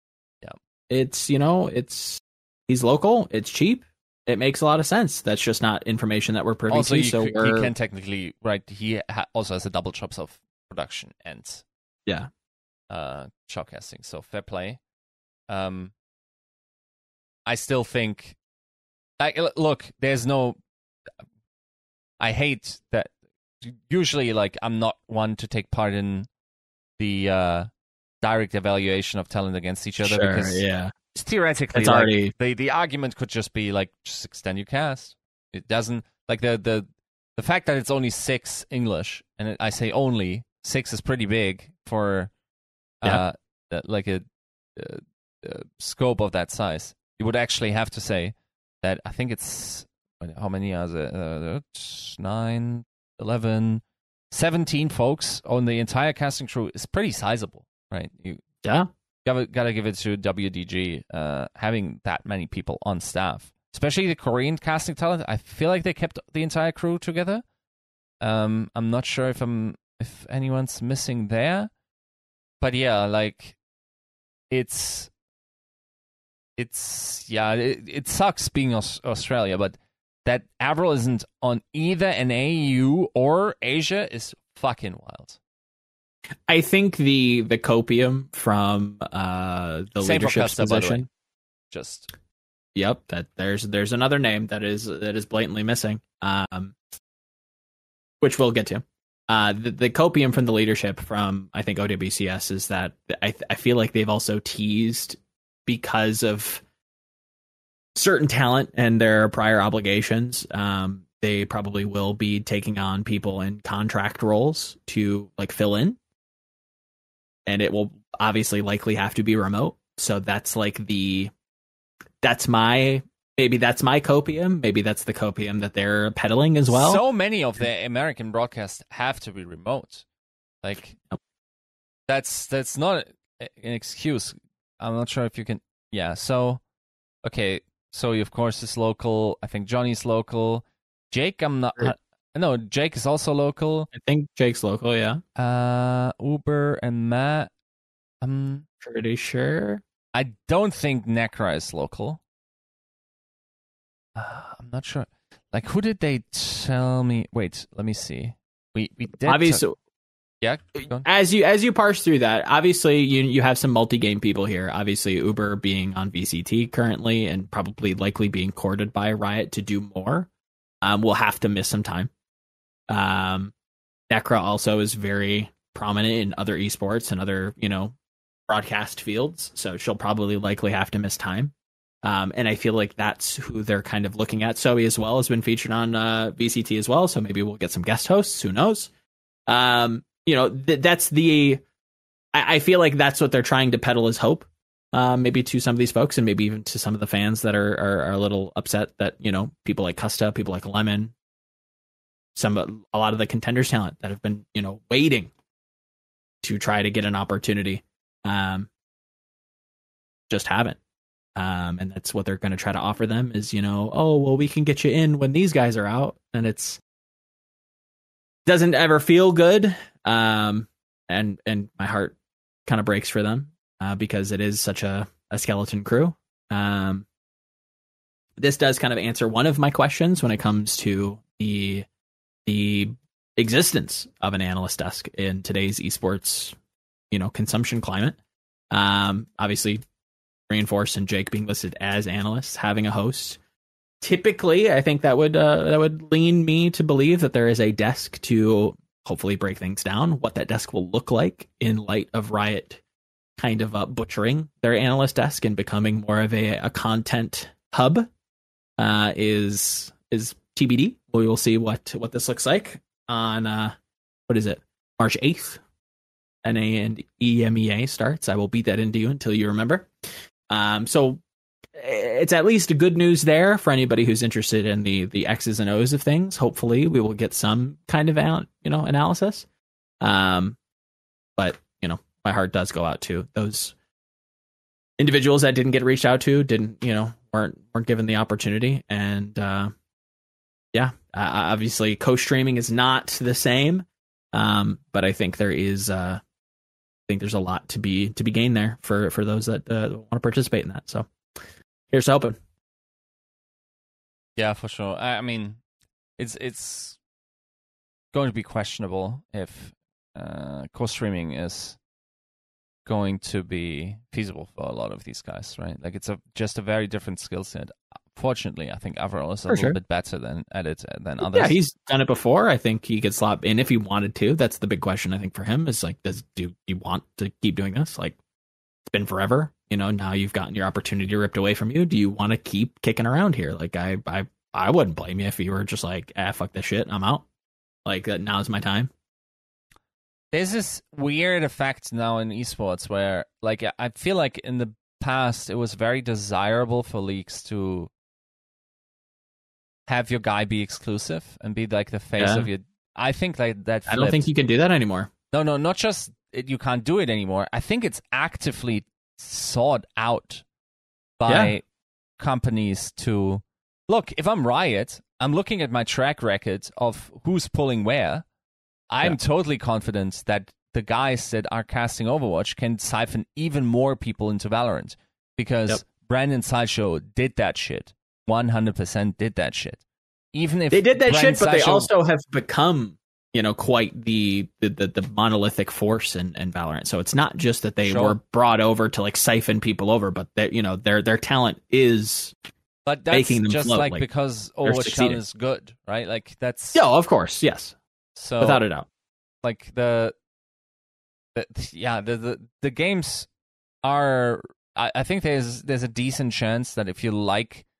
he's local, it's cheap, it makes a lot of sense. That's just not information that we're privy also, to. So he can technically, right? He also has a double chops of production and shoutcasting. So fair play. I still think, like, look, there's no. I hate that. Usually, like, I'm not one to take part in the direct evaluation of talent against each other, because theoretically, like, the argument could just be like, just extend your cast. It doesn't, like, the fact that it's only 6 English, and I say only 6 is pretty big for like a scope of that size. You would actually have to say that I think it's, how many are there? 9, 11, 17 folks on the entire casting crew is pretty sizable, right? You gotta give it to WDG, having that many people on staff, especially the Korean casting talent. I feel like they kept the entire crew together. I'm not sure if anyone's missing there, but yeah, like, it sucks being Australia, but that Avril isn't on either an AU or Asia is fucking wild. I think the copium from the Same leadership Costa, position. Just that there's another name that is blatantly missing, which we'll get to. The copium from the leadership from, I think, OWCS is that I feel like they've also teased, because of certain talent and their prior obligations, they probably will be taking on people in contract roles to like fill in, and it will obviously likely have to be remote. So that's like that's my copium. Maybe that's the copium that they're peddling as well. So many of the American broadcasts have to be remote. Like, that's not an excuse. I'm not sure if you can. Yeah. So, okay. So he, of course, is local. I think Johnny's local. Jake, I'm not. No, Jake is also local. I think Jake's local. Yeah. Uber and Matt. I'm pretty sure. I don't think Necra is local. I'm not sure. Like, who did they tell me? Wait, let me see. We did obviously. Yeah. As you parse through that, obviously you have some multi-game people here. Obviously, Uber being on VCT currently and probably likely being courted by Riot to do more, will have to miss some time. Necra also is very prominent in other esports and other broadcast fields, so she'll probably likely have to miss time. And I feel like that's who they're kind of looking at. Zoe as well has been featured on VCT as well, so maybe we'll get some guest hosts. Who knows? That's the. I feel like that's what they're trying to peddle as hope, maybe to some of these folks, and maybe even to some of the fans that are a little upset that people like Custa, people like Lemon, a lot of the contenders talent that have been waiting to try to get an opportunity, just haven't. And that's what they're going to try to offer them is, oh, well, we can get you in when these guys are out. And doesn't ever feel good. And my heart kind of breaks for them, because it is such a skeleton crew. This does kind of answer one of my questions when it comes to the existence of an analyst desk in today's esports, consumption climate. Obviously, Reinforce and Jake being listed as analysts, having a host. Typically, I think that would lean me to believe that there is a desk to hopefully break things down. What that desk will look like in light of Riot kind of butchering their analyst desk and becoming more of a content hub is TBD. We will see what this looks like on what is it, March 8th. NA and EMEA starts. I will beat that into you until you remember. So it's at least good news there for anybody who's interested in the X's and O's of things. Hopefully we will get some kind of analysis. But my heart does go out to those individuals that didn't get reached out to, weren't given the opportunity. And obviously co-streaming is not the same. But I think there's a lot to be gained there for those that want to participate in that. So here's hoping. Yeah, for sure. I mean, it's going to be questionable if co-streaming is going to be feasible for a lot of these guys, right? Like it's just a very different skill set. Fortunately, I think Averell is a little bit better at it than others. Yeah, he's done it before. I think he could slot in if he wanted to. That's the big question, I think, for him is like, do you want to keep doing this? Like, it's been forever. Now you've gotten your opportunity ripped away from you. Do you want to keep kicking around here? Like, I wouldn't blame you if you were just like, fuck this shit, I'm out. Like, now's my time. There's this weird effect now in esports where, like, I feel like in the past it was very desirable for leagues to have your guy be exclusive and be like the face of your. I think like that. I don't think you can do that anymore. No, not just you can't do it anymore. I think it's actively sought out by companies to look. If I'm Riot, I'm looking at my track record of who's pulling where. I'm totally confident that the guys that are casting Overwatch can siphon even more people into Valorant because Brandon Sideshow did that shit. 100% did that shit. Even if they did that Brandon shit, but they Sideshow, also have become, quite the monolithic force in Valorant. So it's not just that they were brought over to like siphon people over, but their talent is. But that's making them just float. Like because Overwatch talent is good, right? Like that's of course, yes. So without a doubt, like the games are. I think there's a decent chance that if you like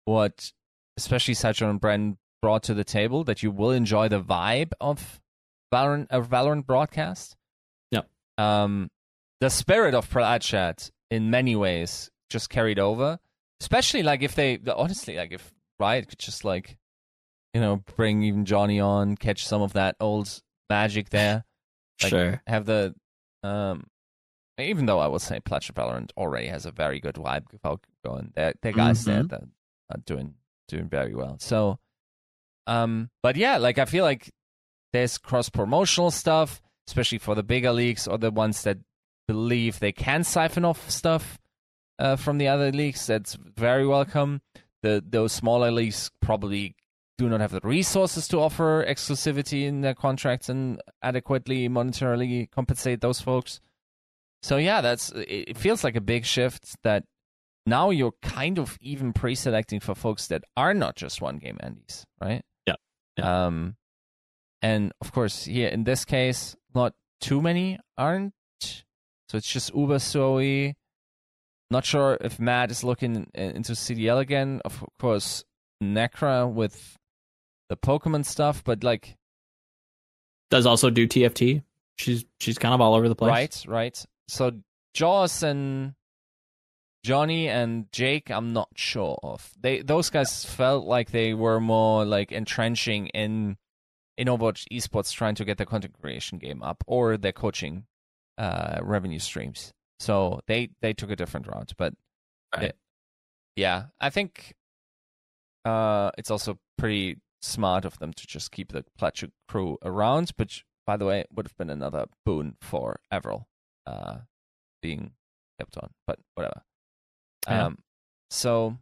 what especially Satchel and Bren brought to the table, that you will enjoy the vibe of Valorant broadcast. Yep. The spirit of Pratchett in many ways just carried over, especially like if Riot could just like, bring even Johnny on, catch some of that old magic there. Like, sure. Have the even though I will say Pledge Valorant already has a very good vibe going. There guys there that are doing very well. So, but yeah, like I feel like there's cross promotional stuff, especially for the bigger leagues or the ones that believe they can siphon off stuff from the other leagues. That's very welcome. Those smaller leagues probably do not have the resources to offer exclusivity in their contracts and adequately monetarily compensate those folks. So yeah, it feels like a big shift that now you're kind of even pre-selecting for folks that are not just one game Andes, right? Yeah. And of course, here in this case, not too many aren't. So it's just Uber, Zoe. Not sure if Matt is looking into CDL again. Of course, Necra with the Pokemon stuff, but like does also do TFT. She's kind of all over the place. Right. So Jaws and Johnny and Jake, I'm not sure of. Those guys felt like they were more like entrenching in Overwatch esports, trying to get their content creation game up or their coaching revenue streams. So they took a different route. But yeah, I think it's also pretty smart of them to just keep the Pletcher crew around, which, by the way, would have been another boon for Avril being kept on, but whatever. Yeah. So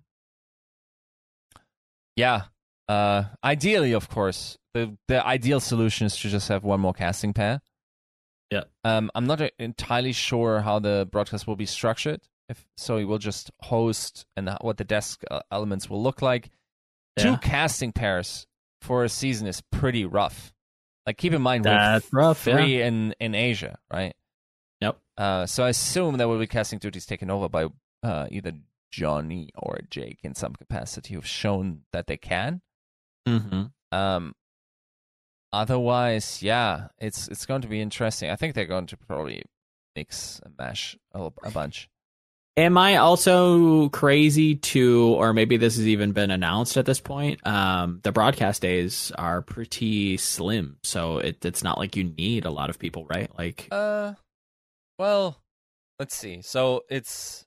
yeah, ideally, of course, the ideal solution is to just have one more casting pair. Yeah. I'm not entirely sure how the broadcast will be structured. So he will just host and what the desk elements will look like. Yeah. 2 casting pairs for a season is pretty rough. Like, keep in mind, that's rough. 3 in Asia, right? Yep. So I assume there will be casting duties taken over by either Johnny or Jake in some capacity, who've shown that they can. Mm-hmm. Otherwise, yeah, it's going to be interesting. I think they're going to probably mix and mash a bunch. Am I also crazy or maybe this has even been announced at this point? The broadcast days are pretty slim, so it's not like you need a lot of people, right? Like, well, let's see. So it's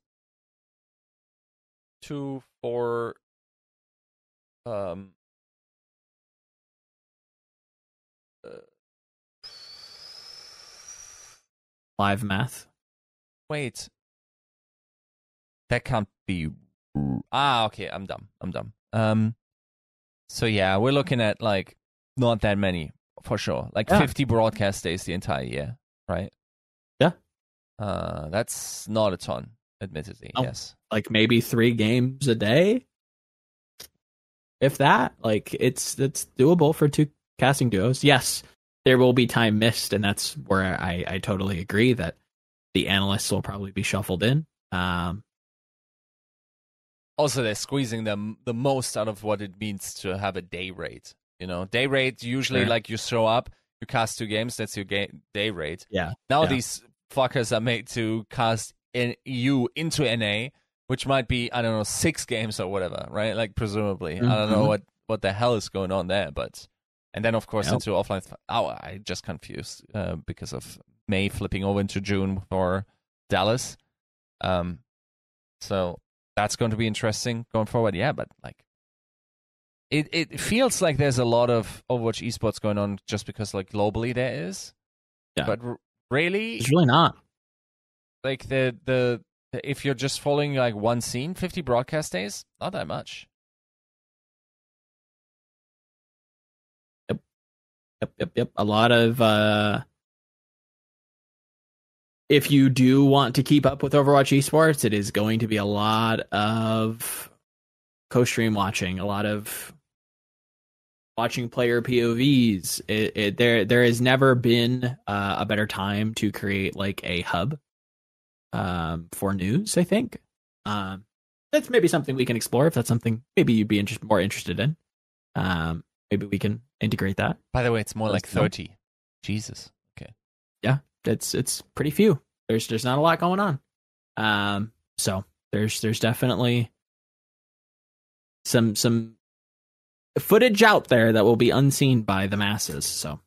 2, 4, live math. Wait. That can't be. Okay, I'm dumb. So yeah, we're looking at like not that many for sure. Like 50 broadcast days the entire year, right? Yeah. That's not a ton, admittedly. Oh, yes. Like maybe 3 games a day, if that. Like it's doable for 2 casting duos. Yes, there will be time missed, and that's where I totally agree that the analysts will probably be shuffled in. Also, they're squeezing the most out of what it means to have a day rate. Day rate usually like you show up, you cast 2 games, that's your day rate. Yeah. Now these fuckers are made to cast you into NA, which might be, I don't know, 6 games or whatever, right? Like presumably, I don't know what the hell is going on there, but and then of course into offline. I just confused because of May flipping over into June for Dallas. So that's going to be interesting going forward. Yeah, but like it feels like there's a lot of Overwatch esports going on just because like globally there is. Yeah. But really, it's really not. Like the if you're just following like one scene, 50 broadcast days, not that much. Yep. A lot of if you do want to keep up with Overwatch esports, it is going to be a lot of co-stream watching, a lot of watching player POVs. There has never been a better time to create like a hub for news, I think. that's maybe something we can explore if that's something maybe you'd be more interested in. Maybe we can integrate that. By the way, it's more like 30. Jesus. Okay. Yeah, it's pretty few. There's not a lot going on. So there's definitely some footage out there that will be unseen by the masses. So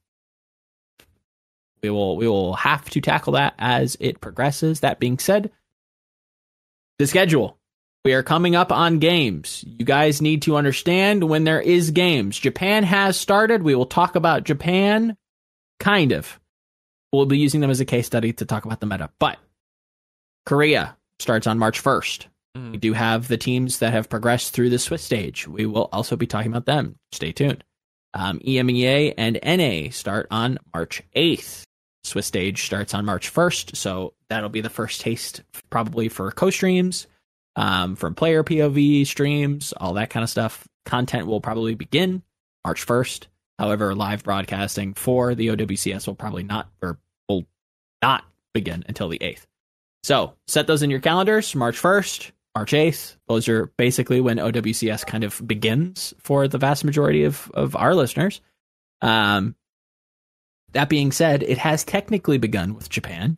we will have to tackle that as it progresses. That being said, the schedule. We are coming up on games. You guys need to understand when there is games. Japan has started. We will talk about Japan, kind of. We'll be using them as a case study to talk about the meta. But Korea starts on March 1st. We do have the teams that have progressed through the Swiss stage. We will also be talking about them. Stay tuned. EMEA and NA start on March 8th. Swiss stage starts on March 1st. So that'll be the first taste probably for co-streams. From player POV streams, all that kind of stuff. Content will probably begin March 1st. However, live broadcasting for the OWCS will not begin until the 8th. So set those in your calendars. March 1st, March 8th. Those are basically when OWCS kind of begins for the vast majority of our listeners. That being said, it has technically begun with Japan.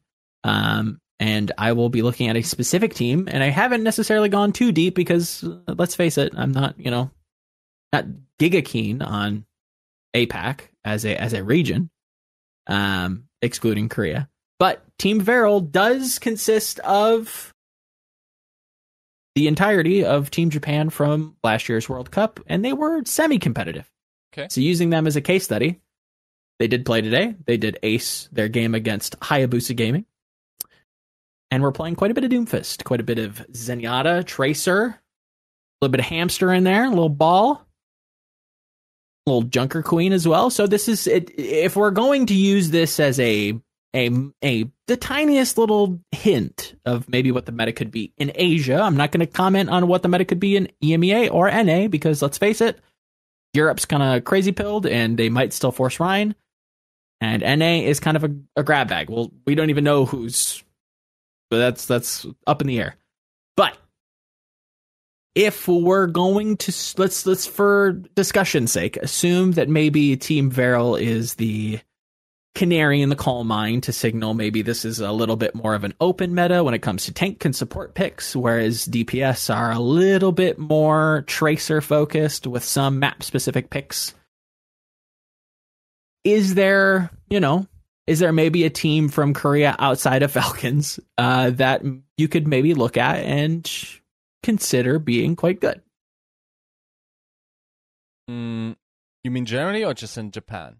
And I will be looking at a specific team, and I haven't necessarily gone too deep because, let's face it, I'm not giga keen on APAC as a region, excluding Korea. But Team Veral does consist of the entirety of Team Japan from last year's World Cup, and they were semi-competitive. Okay. So using them as a case study, they did play today. They did ace their game against Hayabusa Gaming. And we're playing quite a bit of Doomfist, quite a bit of Zenyatta, Tracer, a little bit of Hamster in there, a little Ball, a little Junker Queen as well. So this is it. If we're going to use this as the tiniest little hint of maybe what the meta could be in Asia, I'm not going to comment on what the meta could be in EMEA or NA because let's face it, Europe's kind of crazy pilled and they might still force Rhine, and NA is kind of a grab bag. Well, we don't even know who's. But that's up in the air. But if we're going to let's for discussion's sake assume that maybe Team Veral is the canary in the coal mine to signal maybe this is a little bit more of an open meta when it comes to tank and support picks, whereas DPS are a little bit more tracer focused with some map specific picks. Is there maybe a team from Korea outside of Falcons that you could maybe look at and consider being quite good? You mean generally or just in Japan?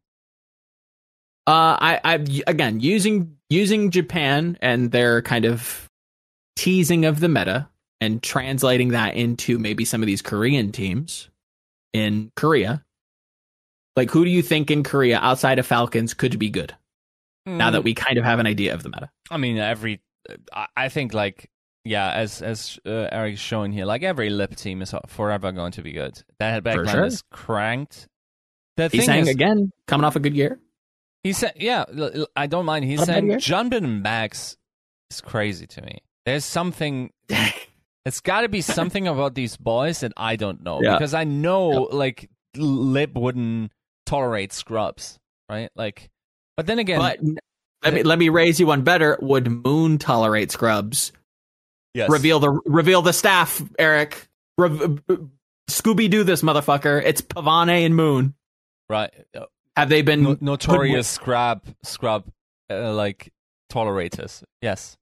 I again using Japan and their kind of teasing of the meta and translating that into maybe some of these Korean teams in Korea. Like, who do you think in Korea outside of Falcons could be good? Now that we kind of have an idea of the meta. I mean, I think as Eric's showing here, like every lip team is forever going to be good. That backline is cranked. He's saying again, coming off a good year. He said, yeah, I don't mind. He's saying Junbin and Max is crazy to me. There's something. It's got to be something about these boys that I don't know because I know like lip wouldn't tolerate scrubs, right? Like. But then again, let me raise you one better. Would Moon tolerate scrubs? Yes. Reveal the staff, Eric. Scooby Doo this motherfucker. It's Pavane and Moon. Right. Have they been notorious scrub like tolerators? Yes.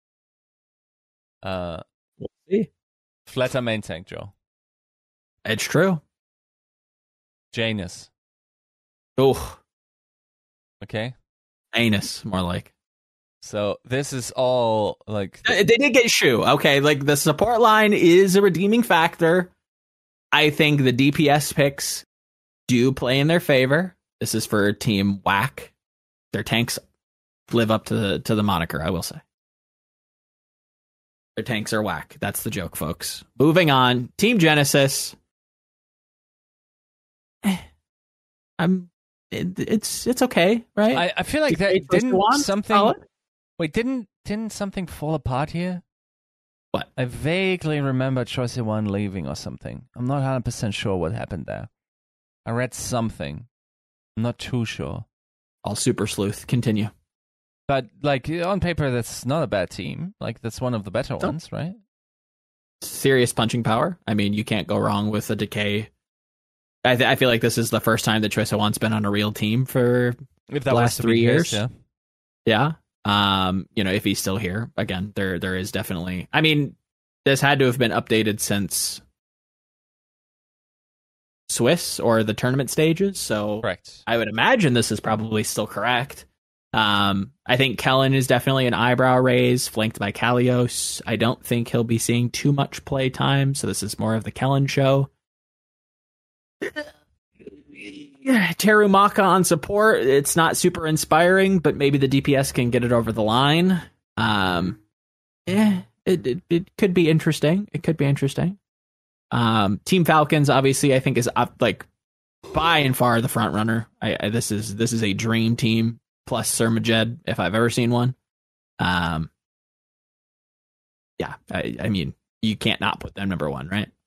We'll see. Flatter main tank, Joe. It's true. Janus. Oh. Okay. Anus, more like. So this is all like they did get Shu. Okay, like the support line is a redeeming factor. I think the DPS picks do play in their favor. This is for Team Whack. Their tanks live up to the moniker, I will say. Their tanks are whack. That's the joke, folks. Moving on. Team Genesis. It's okay, right? I feel like that didn't something. Wait, didn't something fall apart here? What? I vaguely remember Choice One leaving or something. I'm not 100% sure what happened there. I read something. I'm not too sure. All super sleuth. Continue. But, like, on paper, that's not a bad team. Like, that's one of the better ones, right? Serious punching power. I mean, you can't go wrong with a Decay. I feel like this is the first time that Choice One's been on a real team for If the last 3 years. Yeah. Yeah. If he's still here, again, there is definitely. I mean, this had to have been updated since Swiss or the tournament stages. So Correct. I would imagine this is probably still correct. I think Kellen is definitely an eyebrow raise, flanked by Kalios. I don't think he'll be seeing too much play time, so this is more of the Kellen show. Terumaka on support. It's not super inspiring, but maybe the DPS can get it over the line. It could be interesting. It could be interesting. Team Falcons, obviously, I think is like by and far the front runner. This is a dream team plus Sir Majed if I've ever seen one. I mean, you can't not put them number one, right?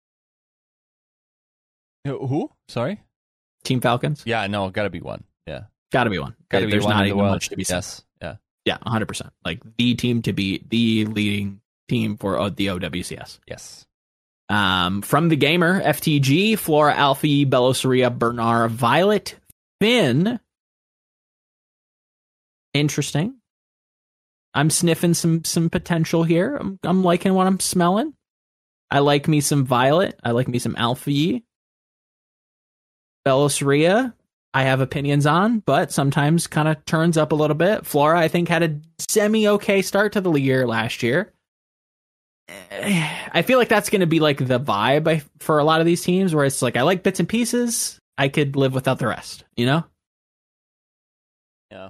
Who? Sorry? Team Falcons? Yeah, no, gotta be one. Yeah. Gotta be one. Gotta be There's one not in the even world. much to be said. Yes. Yeah. Yeah, 100%. Like the team to beat, the leading team for the OWCS. Yes. From the gamer, FTG, Flora, Alfie, Belosaria, Bernard, Violet, Finn. Interesting. I'm sniffing some potential here. I'm liking what I'm smelling. I like me some Violet. I like me some Alfie. Belosaria, I have opinions on, but sometimes kind of turns up a little bit. Flora, I think, had a semi-okay start to the year last year. I feel like that's going to be like the vibe for a lot of these teams, where it's like, I like bits and pieces. I could live without the rest, you know? Yeah.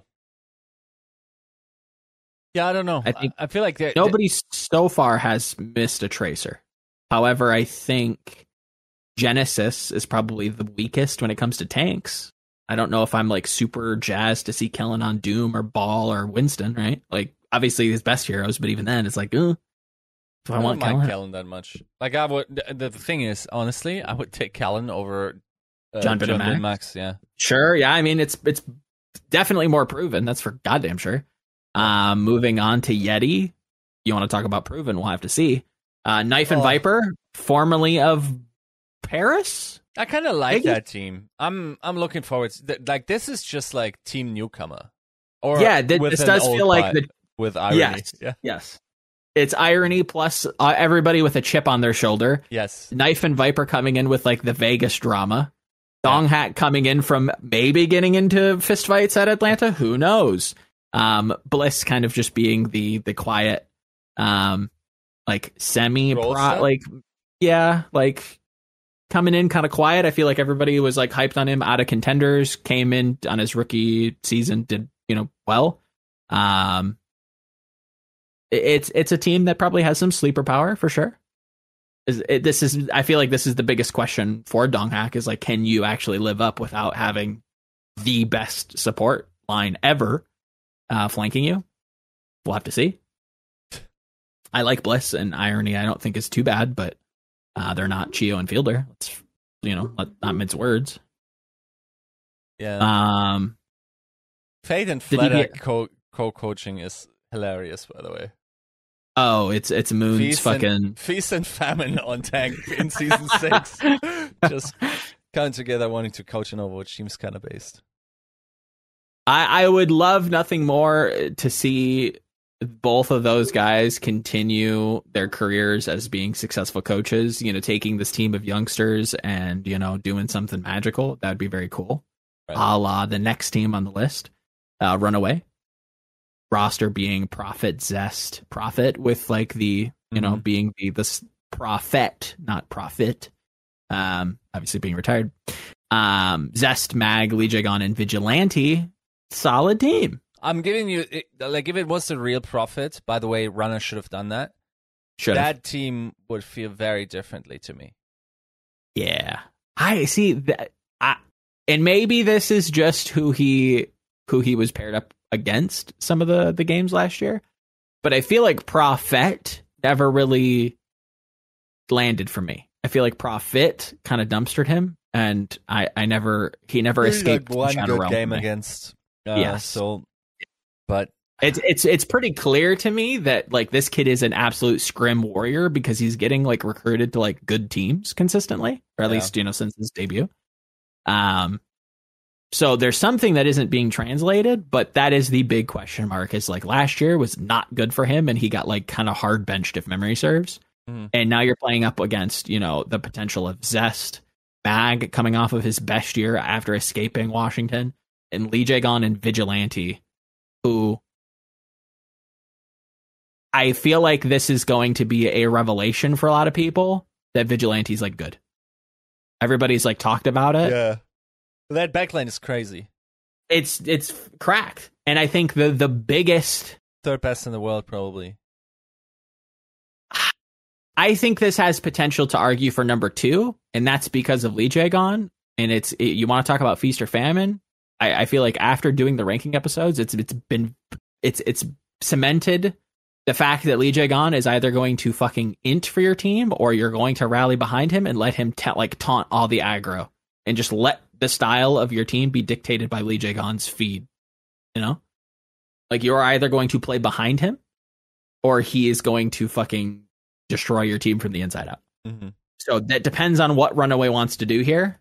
Yeah, I don't know. I feel like nobody so far has missed a Tracer. However, I think Genesis is probably the weakest when it comes to tanks. I don't know if I'm like super jazzed to see Kellen on Doom or Ball or Winston, right? Like, obviously his best heroes, but even then, it's like, do I want like Kellen that much? Like, I would. The thing is, honestly, I would take Kellen over John Max. Yeah, sure. Yeah, I mean, it's definitely more proven. That's for goddamn sure. Moving on to Yeti. You want to talk about proven? We'll have to see. Knife and Viper, formerly of Paris. I kind of like that team. I'm looking forward to like, this is just like team newcomer. Or yeah, this does feel like with irony. Yes, yes. It's irony plus everybody with a chip on their shoulder. Yes. Knife and Viper coming in with like the Vegas drama. Donghack coming in from maybe getting into fistfights at Atlanta. Who knows? Bliss kind of just being the quiet, like semi-pro, like, yeah, like coming in kind of quiet. I feel like everybody was like hyped on him out of contenders, came in on his rookie season, did, well. It's a team that probably has some sleeper power for sure. I feel like this is the biggest question for Donghack is like, can you actually live up without having the best support line ever flanking you? We'll have to see. I like Bliss and Irony. I don't think is too bad, but they're not Chio and Fielder. Let's not mince words. Yeah. Fate and Fladak co-coaching is hilarious, by the way. Oh, it's Moon's Feast and Famine on tank in season 6. Just coming together, wanting to coach an Overwatch team's kind of based. I would love nothing more to see both of those guys continue their careers as being successful coaches, taking this team of youngsters and, doing something magical. That'd be very cool. Right. A la the next team on the list, Runaway. Roster being Prophet, Zest, Prophet with like the, being the Prophet, not Profit. Obviously being retired. Zest, Mag, Legion, and Vigilante. Solid team. I'm giving you, like, if it was the real Prophet, by the way, Runner should have done that. That team would feel very differently to me. Yeah. I see that. And maybe this is just who he was paired up against some of the games last year. But I feel like Prophet never really landed for me. I feel like Profit kind of dumpstered him, and he never escaped one Shadow good Realm game for me. against Yes. Soul, but it's pretty clear to me that like this kid is an absolute scrim warrior because he's getting like recruited to like good teams consistently, or at least since his debut. So there's something that isn't being translated, but that is the big question mark. Is like last year was not good for him, and he got like kind of hard benched if memory serves. And now you're playing up against the potential of Zest, Mag coming off of his best year after escaping Washington, and Lee Jae-gon and Vigilante, who I feel like this is going to be a revelation for a lot of people that Vigilante's like good. Everybody's like talked about it. Yeah. That backline is crazy. It's cracked. And I think the biggest, third best in the world, probably. I think this has potential to argue for number 2, and that's because of Lee Jae-gon. And you want to talk about feast or famine? I feel like after doing the ranking episodes, it's cemented the fact that Lee Jae-gon is either going to fucking int for your team, or you're going to rally behind him and let him taunt all the aggro, and just let the style of your team be dictated by Lee Jae-gon's feed. Like you're either going to play behind him, or he is going to fucking destroy your team from the inside out. Mm-hmm. So that depends on what Runaway wants to do here.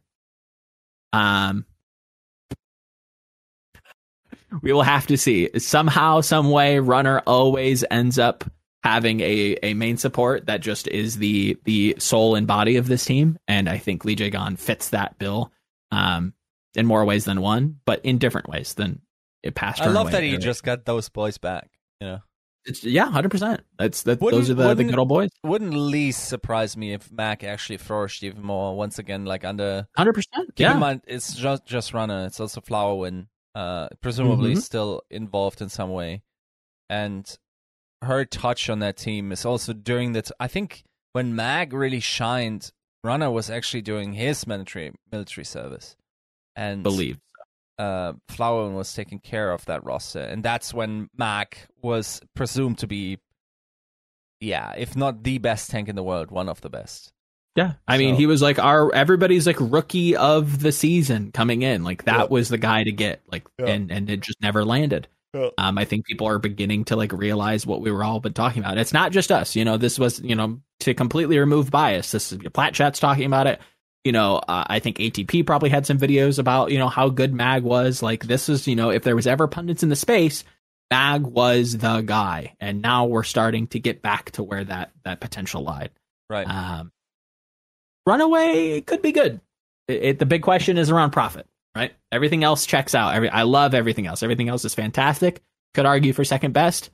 We will have to see. Somehow, some way, Runner always ends up having a main support that just is the soul and body of this team, and I think Lee Jae-gon fits that bill in more ways than one, but in different ways than it passed. I love that he just got those boys back. 100%. Those are the good old boys. Wouldn't least surprise me if Mac actually flourished even more once again, like under 100%. Keep in mind, it's just Runner. It's also Flowerwind, presumably still involved in some way, and her touch on that team is also during that. I think when Mag really shined, Runner was actually doing his military service, and believe. Flowerwind was taking care of that roster, and that's when Mac was presumed to be, if not the best tank in the world, one of the best. Yeah, I mean, he was like everybody's like rookie of the season coming in. Like that was the guy to get. And it just never landed. Yeah. I think people are beginning to like realize what we were all been talking about. It's not just us. This was to completely remove bias. This Plat Chat's talking about it. I think ATP probably had some videos about, how good Mag was. Like this is, if there was ever pundits in the space, Mag was the guy. And now we're starting to get back to where that potential lied. Right. Runaway could be good. The big question is around Profit, right? Everything else checks out. I love everything else. Everything else is fantastic. Could argue for second best.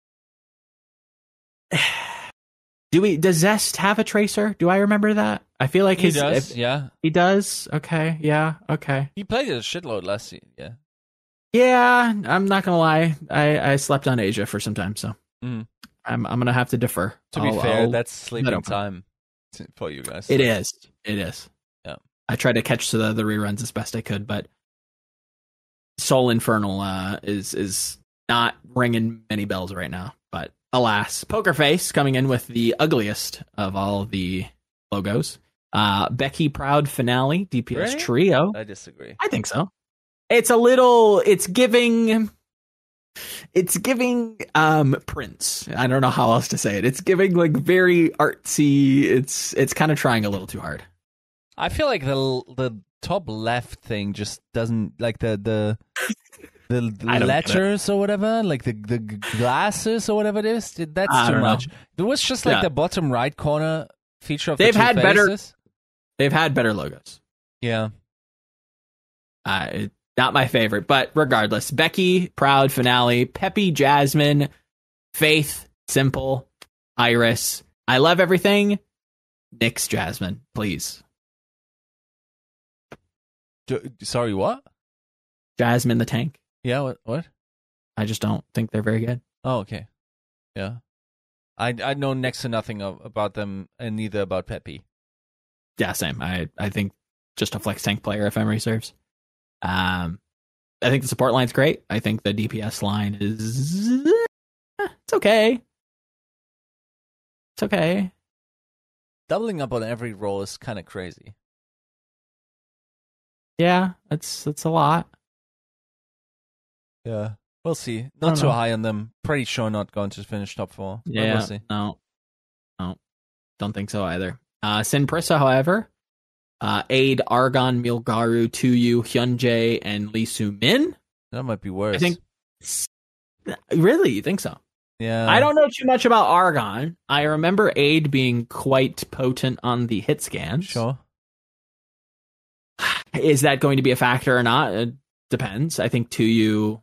Does Zest have a tracer? Do I remember that? I feel like he does. He does. Okay. Yeah. Okay. He played a shitload last year. Yeah. Yeah. I'm not gonna lie. I slept on Asia for some time, so I'm gonna have to defer. To be fair, that's sleeping time for you guys. It is. Yeah. I tried to catch the reruns as best I could, but Soul Infernal is not ringing many bells right now. But alas, Poker Face coming in with the ugliest of all the logos. Becky Proud Finale, DPS really? Trio. I disagree. I think so. It's giving Prince. I don't know how else to say it. It's giving like very artsy. It's kind of trying a little too hard. I feel like the top left thing just doesn't like the letters or whatever, like the glasses or whatever it is. That's too much. It was just like the bottom right corner feature of they've the two had faces. They've had better logos. Yeah. Not my favorite, but regardless, Becky, Proud, Finale, Peppy, Jasmine, Faith, Simple, Iris. I love everything. Nix Jasmine, please. Sorry, what? Jasmine the tank. Yeah, what? I just don't think they're very good. Oh, okay. Yeah. I know next to nothing about them, and neither about Peppy. Yeah, same. I think just a flex tank player, if memory serves. I think the support line's great. I think the DPS line is it's okay. It's okay. Doubling up on every role is kind of crazy. Yeah, that's a lot. Yeah, we'll see. Not too high on them. Pretty sure not going to finish top 4. Yeah, we'll see. No, don't think so either. Sin Prissa, however, Aid, Argon, Milgaru, Tuyu, Hyunjae, and Lee Soo-min. That might be worse. I think. Really, you think so? Yeah. I don't know too much about Argon. I remember Aid being quite potent on the hit scans. Sure. Is that going to be a factor or not? It depends. I think Tuyu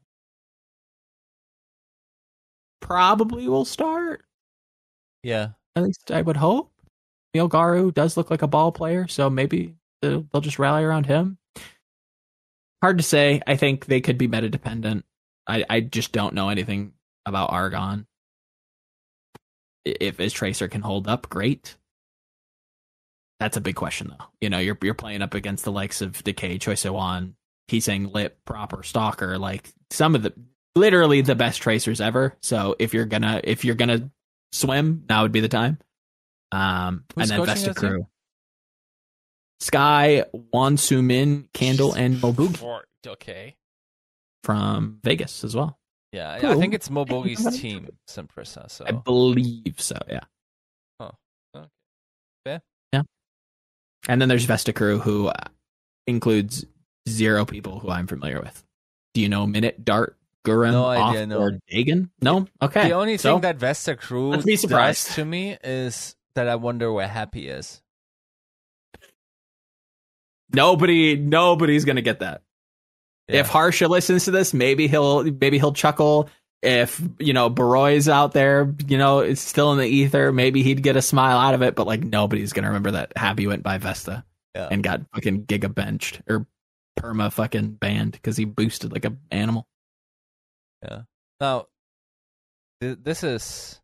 probably will start. Yeah. At least I would hope. Milgaru does look like a ball player, so maybe they'll just rally around him. Hard to say. I think they could be meta dependent. I just don't know anything about Argon. If his Tracer can hold up, great. That's a big question, though. You know, you're playing up against the likes of Decay, Choi So-won, Heesang, Lip, Proper, Stalker, like some of the literally the best Tracers ever. So if you're gonna swim, now would be the time. And then Vesta Crew, Sky, Won Soo-min, Candle, and Mobugi. Okay. From Vegas as well. Yeah, cool. I think it's Mobugi's team, Sin Prissa. So I believe so. Yeah. Oh, okay. Fair. Yeah. And then there's Vesta Crew, who includes 0 people who I'm familiar with. Do you know Minute, Dart, Gurren, or Dagon? No. Okay. The only thing that Vesta Crew does to me is that I wonder where Happy is. Nobody's gonna get that. Yeah. If Harsha listens to this, maybe he'll chuckle. If Baroy's out there, it's still in the ether, maybe he'd get a smile out of it. But like nobody's gonna remember that Happy went by Vesta and got fucking giga benched or perma fucking banned because he boosted like an animal. Yeah. Now, this is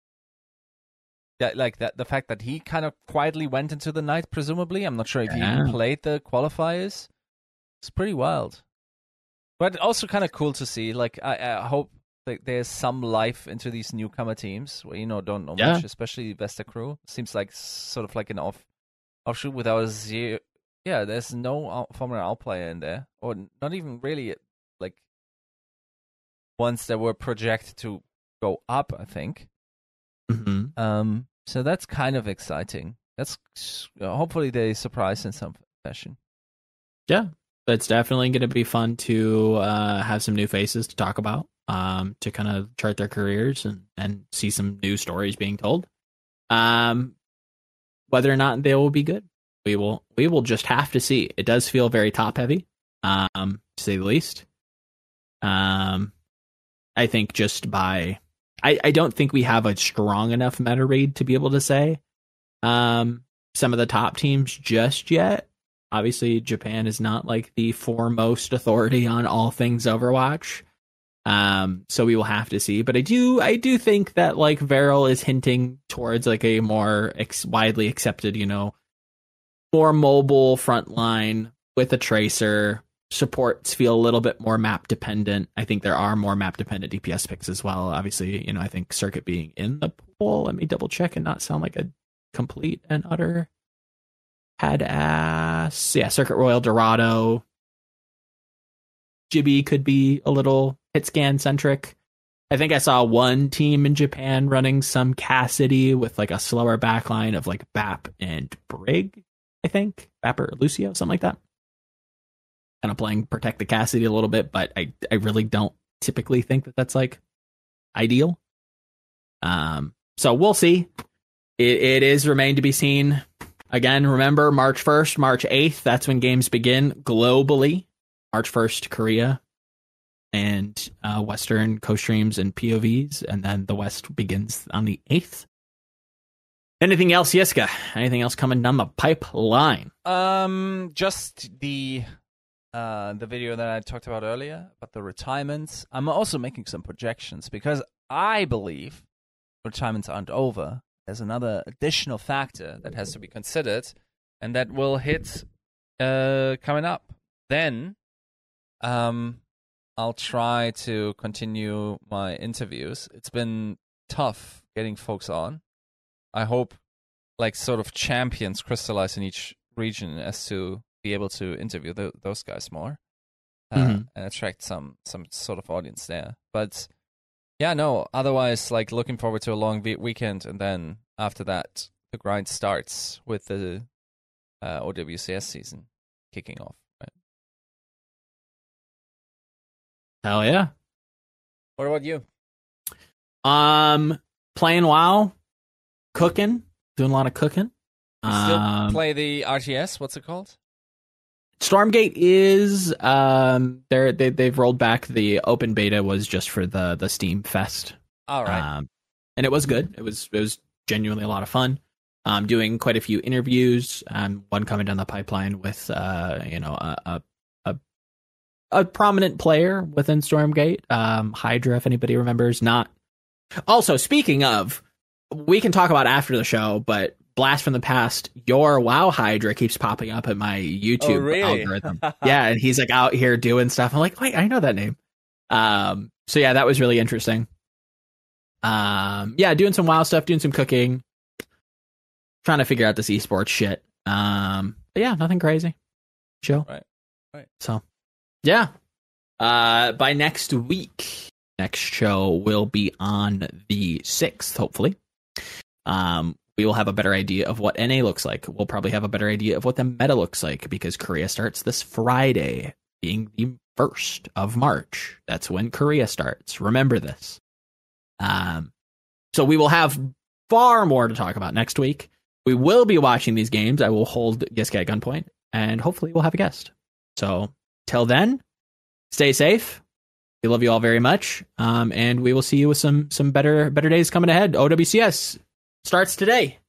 like that. The fact that he kind of quietly went into the night, presumably. I'm not sure if he even played the qualifiers. It's pretty wild. But also kind of cool to see. Like, I hope that there's some life into these newcomer teams where, don't know much, especially Vesta Crew. Seems like sort of like an offshoot without a zero. Yeah, there's no Formula R player in there. Or not even really, like, ones that were projected to go up, I think. Mm-hmm. So that's kind of exciting. That's hopefully they surprise in some fashion. Yeah. It's definitely going to be fun to have some new faces to talk about, to kind of chart their careers and see some new stories being told. Whether or not they will be good, we will just have to see. It does feel very top heavy, to say the least. I think I don't think we have a strong enough meta read to be able to say some of the top teams just yet. Obviously, Japan is not like the foremost authority on all things Overwatch, so we will have to see. But I do think that like Varel is hinting towards like a more widely accepted, more mobile frontline with a Tracer. Supports feel a little bit more map dependent. I think there are more map dependent DPS picks as well. Obviously, I think Circuit being in the pool. Let me double check and not sound like a complete and utter had ass. Yeah, Circuit Royal, Dorado. Jibby could be a little hit scan centric. I think I saw one team in Japan running some Cassidy with like a slower backline of like Bap and Brig, I think. Bap or Lucio, something like that. Kind of playing Protect the Cassidy a little bit, but I really don't typically think that that's like ideal. So we'll see. It is remained to be seen. Again, remember March 1st, March 8th, that's when games begin globally. March 1st, Korea and Western co-streams and POVs, and then the West begins on the 8th. Anything else, Yiska? Anything else coming down the pipeline? Just the video that I talked about earlier about the retirements. I'm also making some projections because I believe retirements aren't over. There's another additional factor that has to be considered, and that will hit coming up. Then I'll try to continue my interviews. It's been tough getting folks on. I hope like sort of champions crystallize in each region as to be able to interview those guys more and attract some sort of audience there. But yeah, no, otherwise, like looking forward to a long weekend, and then after that, the grind starts with the OWCS season kicking off. Right? Hell yeah. What about you? Playing WoW, cooking, doing a lot of cooking. You still play the RTS? What's it called? Stormgate is they've rolled back. The open beta was just for the Steam Fest. All right. And it was good. It was genuinely a lot of fun. Doing quite a few interviews. One coming down the pipeline with a prominent player within Stormgate, Hydra, if anybody remembers. Not. Also, speaking of, we can talk about after the show, but Blast from the Past, your WoW Hydra keeps popping up at my YouTube algorithm. Yeah, and he's like out here doing stuff. I'm like, wait, I know that name. So yeah, that was really interesting. Yeah, doing some WoW stuff, doing some cooking, trying to figure out this esports shit. But yeah, nothing crazy. Chill. Right. So yeah. By next week, next show will be on the 6th, hopefully. We will have a better idea of what NA looks like. We'll probably have a better idea of what the meta looks like, because Korea starts this Friday, being the 1st of March. That's when Korea starts. Remember this. So we will have far more to talk about next week. We will be watching these games. I will hold Giska at gunpoint, and hopefully we'll have a guest. So till then, stay safe. We love you all very much. And we will see you with some better days coming ahead. OWCS starts today.